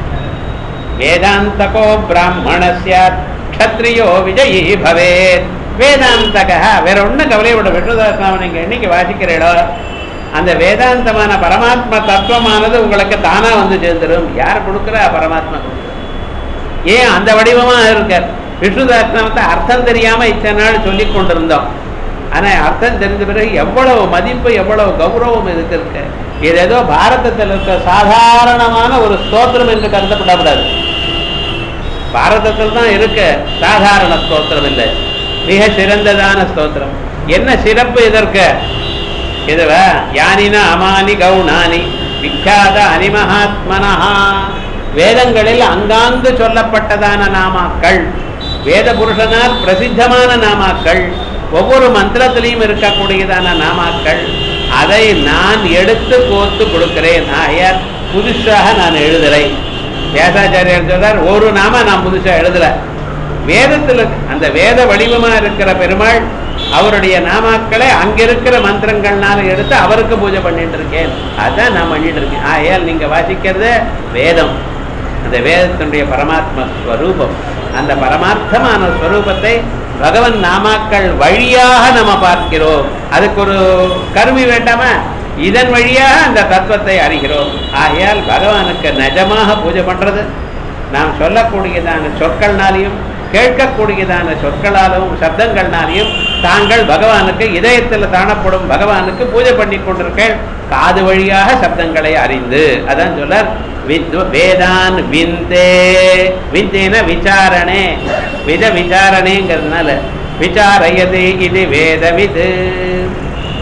வேதாந்தகோ பிராமணஸ்ய க்ஷத்ரியோ விஜயி பவேத். வேதாந்தக வேற ஒன்றும் கவலையோட விஷ்ணுதாஸ்நாமம் நீங்க என்னைக்கு வாசிக்கிறீங்களோ அந்த வேதாந்தமான பரமாத்மா தத்துவமானது உங்களுக்கு தானா வந்து சேர்ந்துடும். யார் கொடுக்குறா? பரமாத்மா கொடுக்குற. ஏன் அந்த வடிவமா இருக்க விஷ்ணுதாஸ்நாமத்தை அர்த்தம் தெரியாம இத்தனை நாள் சொல்லி கொண்டிருந்தோம். ஆனா அர்த்தம் தெரிஞ்ச பிறகு எவ்வளவு மதிப்பு, எவ்வளவு கௌரவம் இதுக்கு இருக்கு. இது ஏதோ பாரதத்தில் இருக்க சாதாரணமான ஒரு ஸ்தோத்திரம் என்று கருதப்படக்கூடாது. பாரதத்தில் தான் இருக்கு, சாதாரண ஸ்தோத்திரம் இல்லை, மிக சிறந்ததான ஸ்தோத்திரம். என்ன சிறப்பு இதற்கு? இதுவ யானின அமானி கௌணானி விக்யாத அனிமஹாத்மனஹா. வேதங்களில் அங்காங்கு சொல்லப்பட்டதான நாமாக்கள், வேத புருஷனால் பிரசித்தமான நாமாக்கள், ஒவ்வொரு மந்திரத்திலையும் இருக்கக்கூடியதான நாமாக்கள், அதை நான் எடுத்து கோத்து கொடுக்கிறேன். ஆகையால் புதுசாக நான் எழுதுறேன். வியாசாச்சாரியர் சொல்றார், ஒரு நாம நான் புதுசா எழுதல. வேதத்தில் அந்த வேத வடிவமா இருக்கிற பெருமாள் அவருடைய நாமாக்களை அங்கிருக்கிற மந்திரங்கள்னால எடுத்து அவருக்கு பூஜை பண்ணிட்டு இருக்கேன். அதான் நான் பண்ணிட்டு இருக்கேன். ஆகையால் நீங்க வாசிக்கிறது வேதம், அந்த வேதத்தினுடைய பரமாத்ம ஸ்வரூபம். அந்த பரமார்த்தமான ஸ்வரூபத்தை பகவன் நாமாக்கள் வழியாக நம்ம பார்க்கிறோம். அதுக்கு ஒரு கருவி வேண்டாமா? இதன் வழியாக அந்த தத்துவத்தை அறிகிறோம். ஆகையால் பகவானுக்கு நிஜமாக பூஜை பண்றது நாம் சொல்லக்கூடியதான சொற்கள்னாலையும் கேட்கக்கூடியதான சொற்களாலும் சப்தங்கள்னாலையும் தாங்கள் பகவானுக்கு இதயத்தில் தானப்படும் பகவானுக்கு பூஜை பண்ணி கொண்டிருக்கேன். காது வழியாக சப்தங்களை அறிந்து, அதான் சொல்லார் வேதான் விந்தே. விந்தேன விசாரணே, வித விசாரணைங்கிறதுனால விசாரயது இது வேதவிது.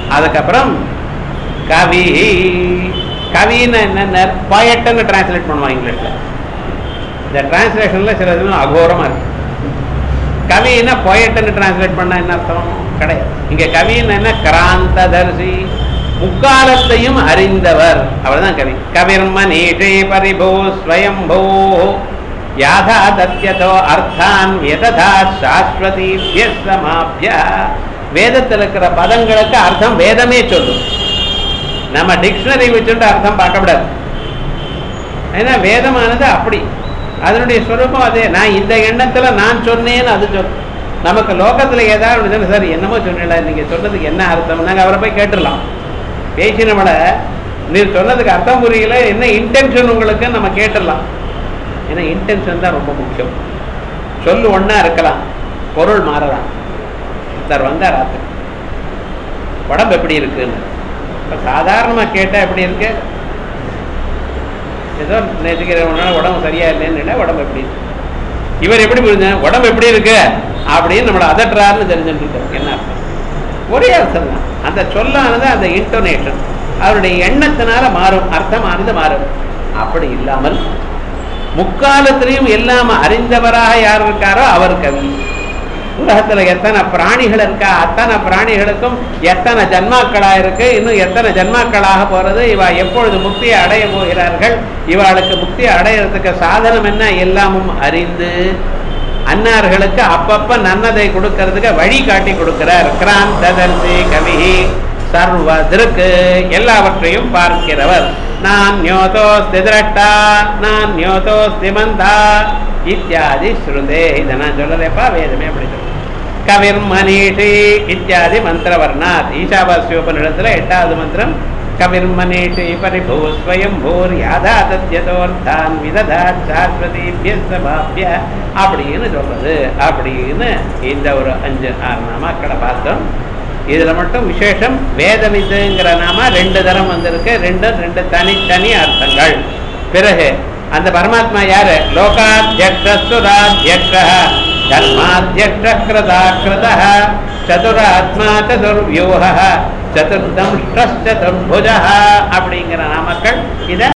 அதுக்கப்புறம் கவி. கவின்னு என்ன? பாயட்டுன்னு டிரான்ஸ்லேட் பண்ணுவாங்க இங்கிலீஷ்ல. இந்த டிரான்ஸ்லேஷன்ல சில இதுவும் அகோரமா இருக்கு. கவின்னா போயட்டுன்னு டிரான்ஸ்லேட் பண்ணா என்ன அர்த்தம்? கிடையாது. இங்க கவின்னு என்ன? கிராந்ததர்சி, முக்காலத்தையும் அறிந்தவர், அவர்தான் கவி. கவிர்மனீஷே பரிபோ ஸ்வயம்போ யாதா தத்யதோ அர்த்தான் யததா சாஸ்வதீப்ய சமாப்ய. வேதத்தில் இருக்கிற பதங்களுக்கு அர்த்தம் வேதமே சொல்லும். நம்ம டிக்ஷனரி வச்சுட்டு அர்த்தம் பார்க்கப்படாது. ஏன்னா வேதமானது அப்படி, அதனுடைய ஸ்வரூபம் அதே. நான் இந்த எண்ணத்துல நான் சொன்னேன்னு அது சொல். நமக்கு லோகத்துல ஏதாவது சார் என்னமோ சொன்னீங்களா, நீங்க சொன்னதுக்கு என்ன அர்த்தம், நாங்கள் அவரை போய் கேட்டுடலாம். பேசினவளை நீர் சொன்னதுக்கு அர்த்தம் புரியல, என்ன இன்டென்ஷன் உங்களுக்கு நம்ம கேட்டுடலாம். ஏன்னா இன்டென்ஷன் தான் ரொம்ப முக்கியம். சொல்லு ஒன்னா இருக்கலாம், பொருள் மாறலாம். சார் வந்தார் ராத்திரி, உடம்பு எப்படி இருக்குன்னு. இப்போ சாதாரணமாக கேட்டால் எப்படி இருக்கு, ஏதோ நேற்றுக்கு உடம்பு சரியா இல்லைன்னு உடம்பு எப்படி இருக்கு. இவர் எப்படி புரிஞ்ச உடம்பு எப்படி இருக்கு அப்படின்னு நம்மளை அதட்டுறாருன்னு தெரிஞ்சுட்டு இருக்கோம். என்ன அர்த்தம்? ஒரே அர்த்தம் தான். அந்த சொல்லானது அந்த இன்டோனேஷன் அவருடைய எண்ணத்தினால மாறும், அர்த்தமானது மாறும். அப்படி இல்லாமல் முக்காலத்திலையும் எல்லாம் அறிந்தவராக யார் இருக்காரோ அவர் கவி. உலகத்துல எத்தனை பிராணிகள் இருக்கா, அத்தனை பிராணிகளுக்கும் எத்தனை ஜன்மாக்களா இருக்கு, இன்னும் எத்தனை ஜன்மாக்களாக போறது, இவ எப்பொழுது முக்தியை அடைய போகிறார்கள், இவளுக்கு முக்தியை அடையிறதுக்கு சாதனம் என்ன எல்லாமும் அறிந்து அன்னார்களுக்கு அப்பப்ப நன்னதை கொடுக்கறதுக்கு வழி காட்டி கொடுக்கிறார். கிராந்ததர்சி கவி சர்வதற்கு எல்லாவற்றையும் பார்க்கிறவர். நான் ஞோதோஸ்தி திரட்டா நான் ஞோதோஸ்தி மந்தா இத்தியாதி ஸ்ருதே. இதை நான் சொல்லலேப்பா, வேதமே அப்படி சொல்ல. கவிர் மனிஷி இத்தியாதி மந்திரவர்ணாத். ஈசாவாஸ்யோபனிடத்துல 8வது மந்திரம் கவிர் மனிஷி பரிபூ ஸ்வயம் பூர் யாதா தத்யதோர்தான் விததாத் சாஸ்வதீப்ய சபாப்ய அப்படின்னு சொல்றது. அப்படின்னு இந்த ஒரு 5-6 நாமாக்களை பார்த்தோம். இதுல மட்டும் விசேஷம் வேதவிதுங்கிற நாம 2 தரம் வந்திருக்கு. 2 தனித்தனி அர்த்தங்கள். பிறகு அந்த பரமாத்மா யாரு? லோகாத்யக்ஷ தர்மாத்யக்ஷ கிருதாகிருத சதுராத்மா சதுர்வியூஹ சதுர்தம்ஷ்ட சதுர்புஜ அப்படிங்கிற நாமக்கள். இத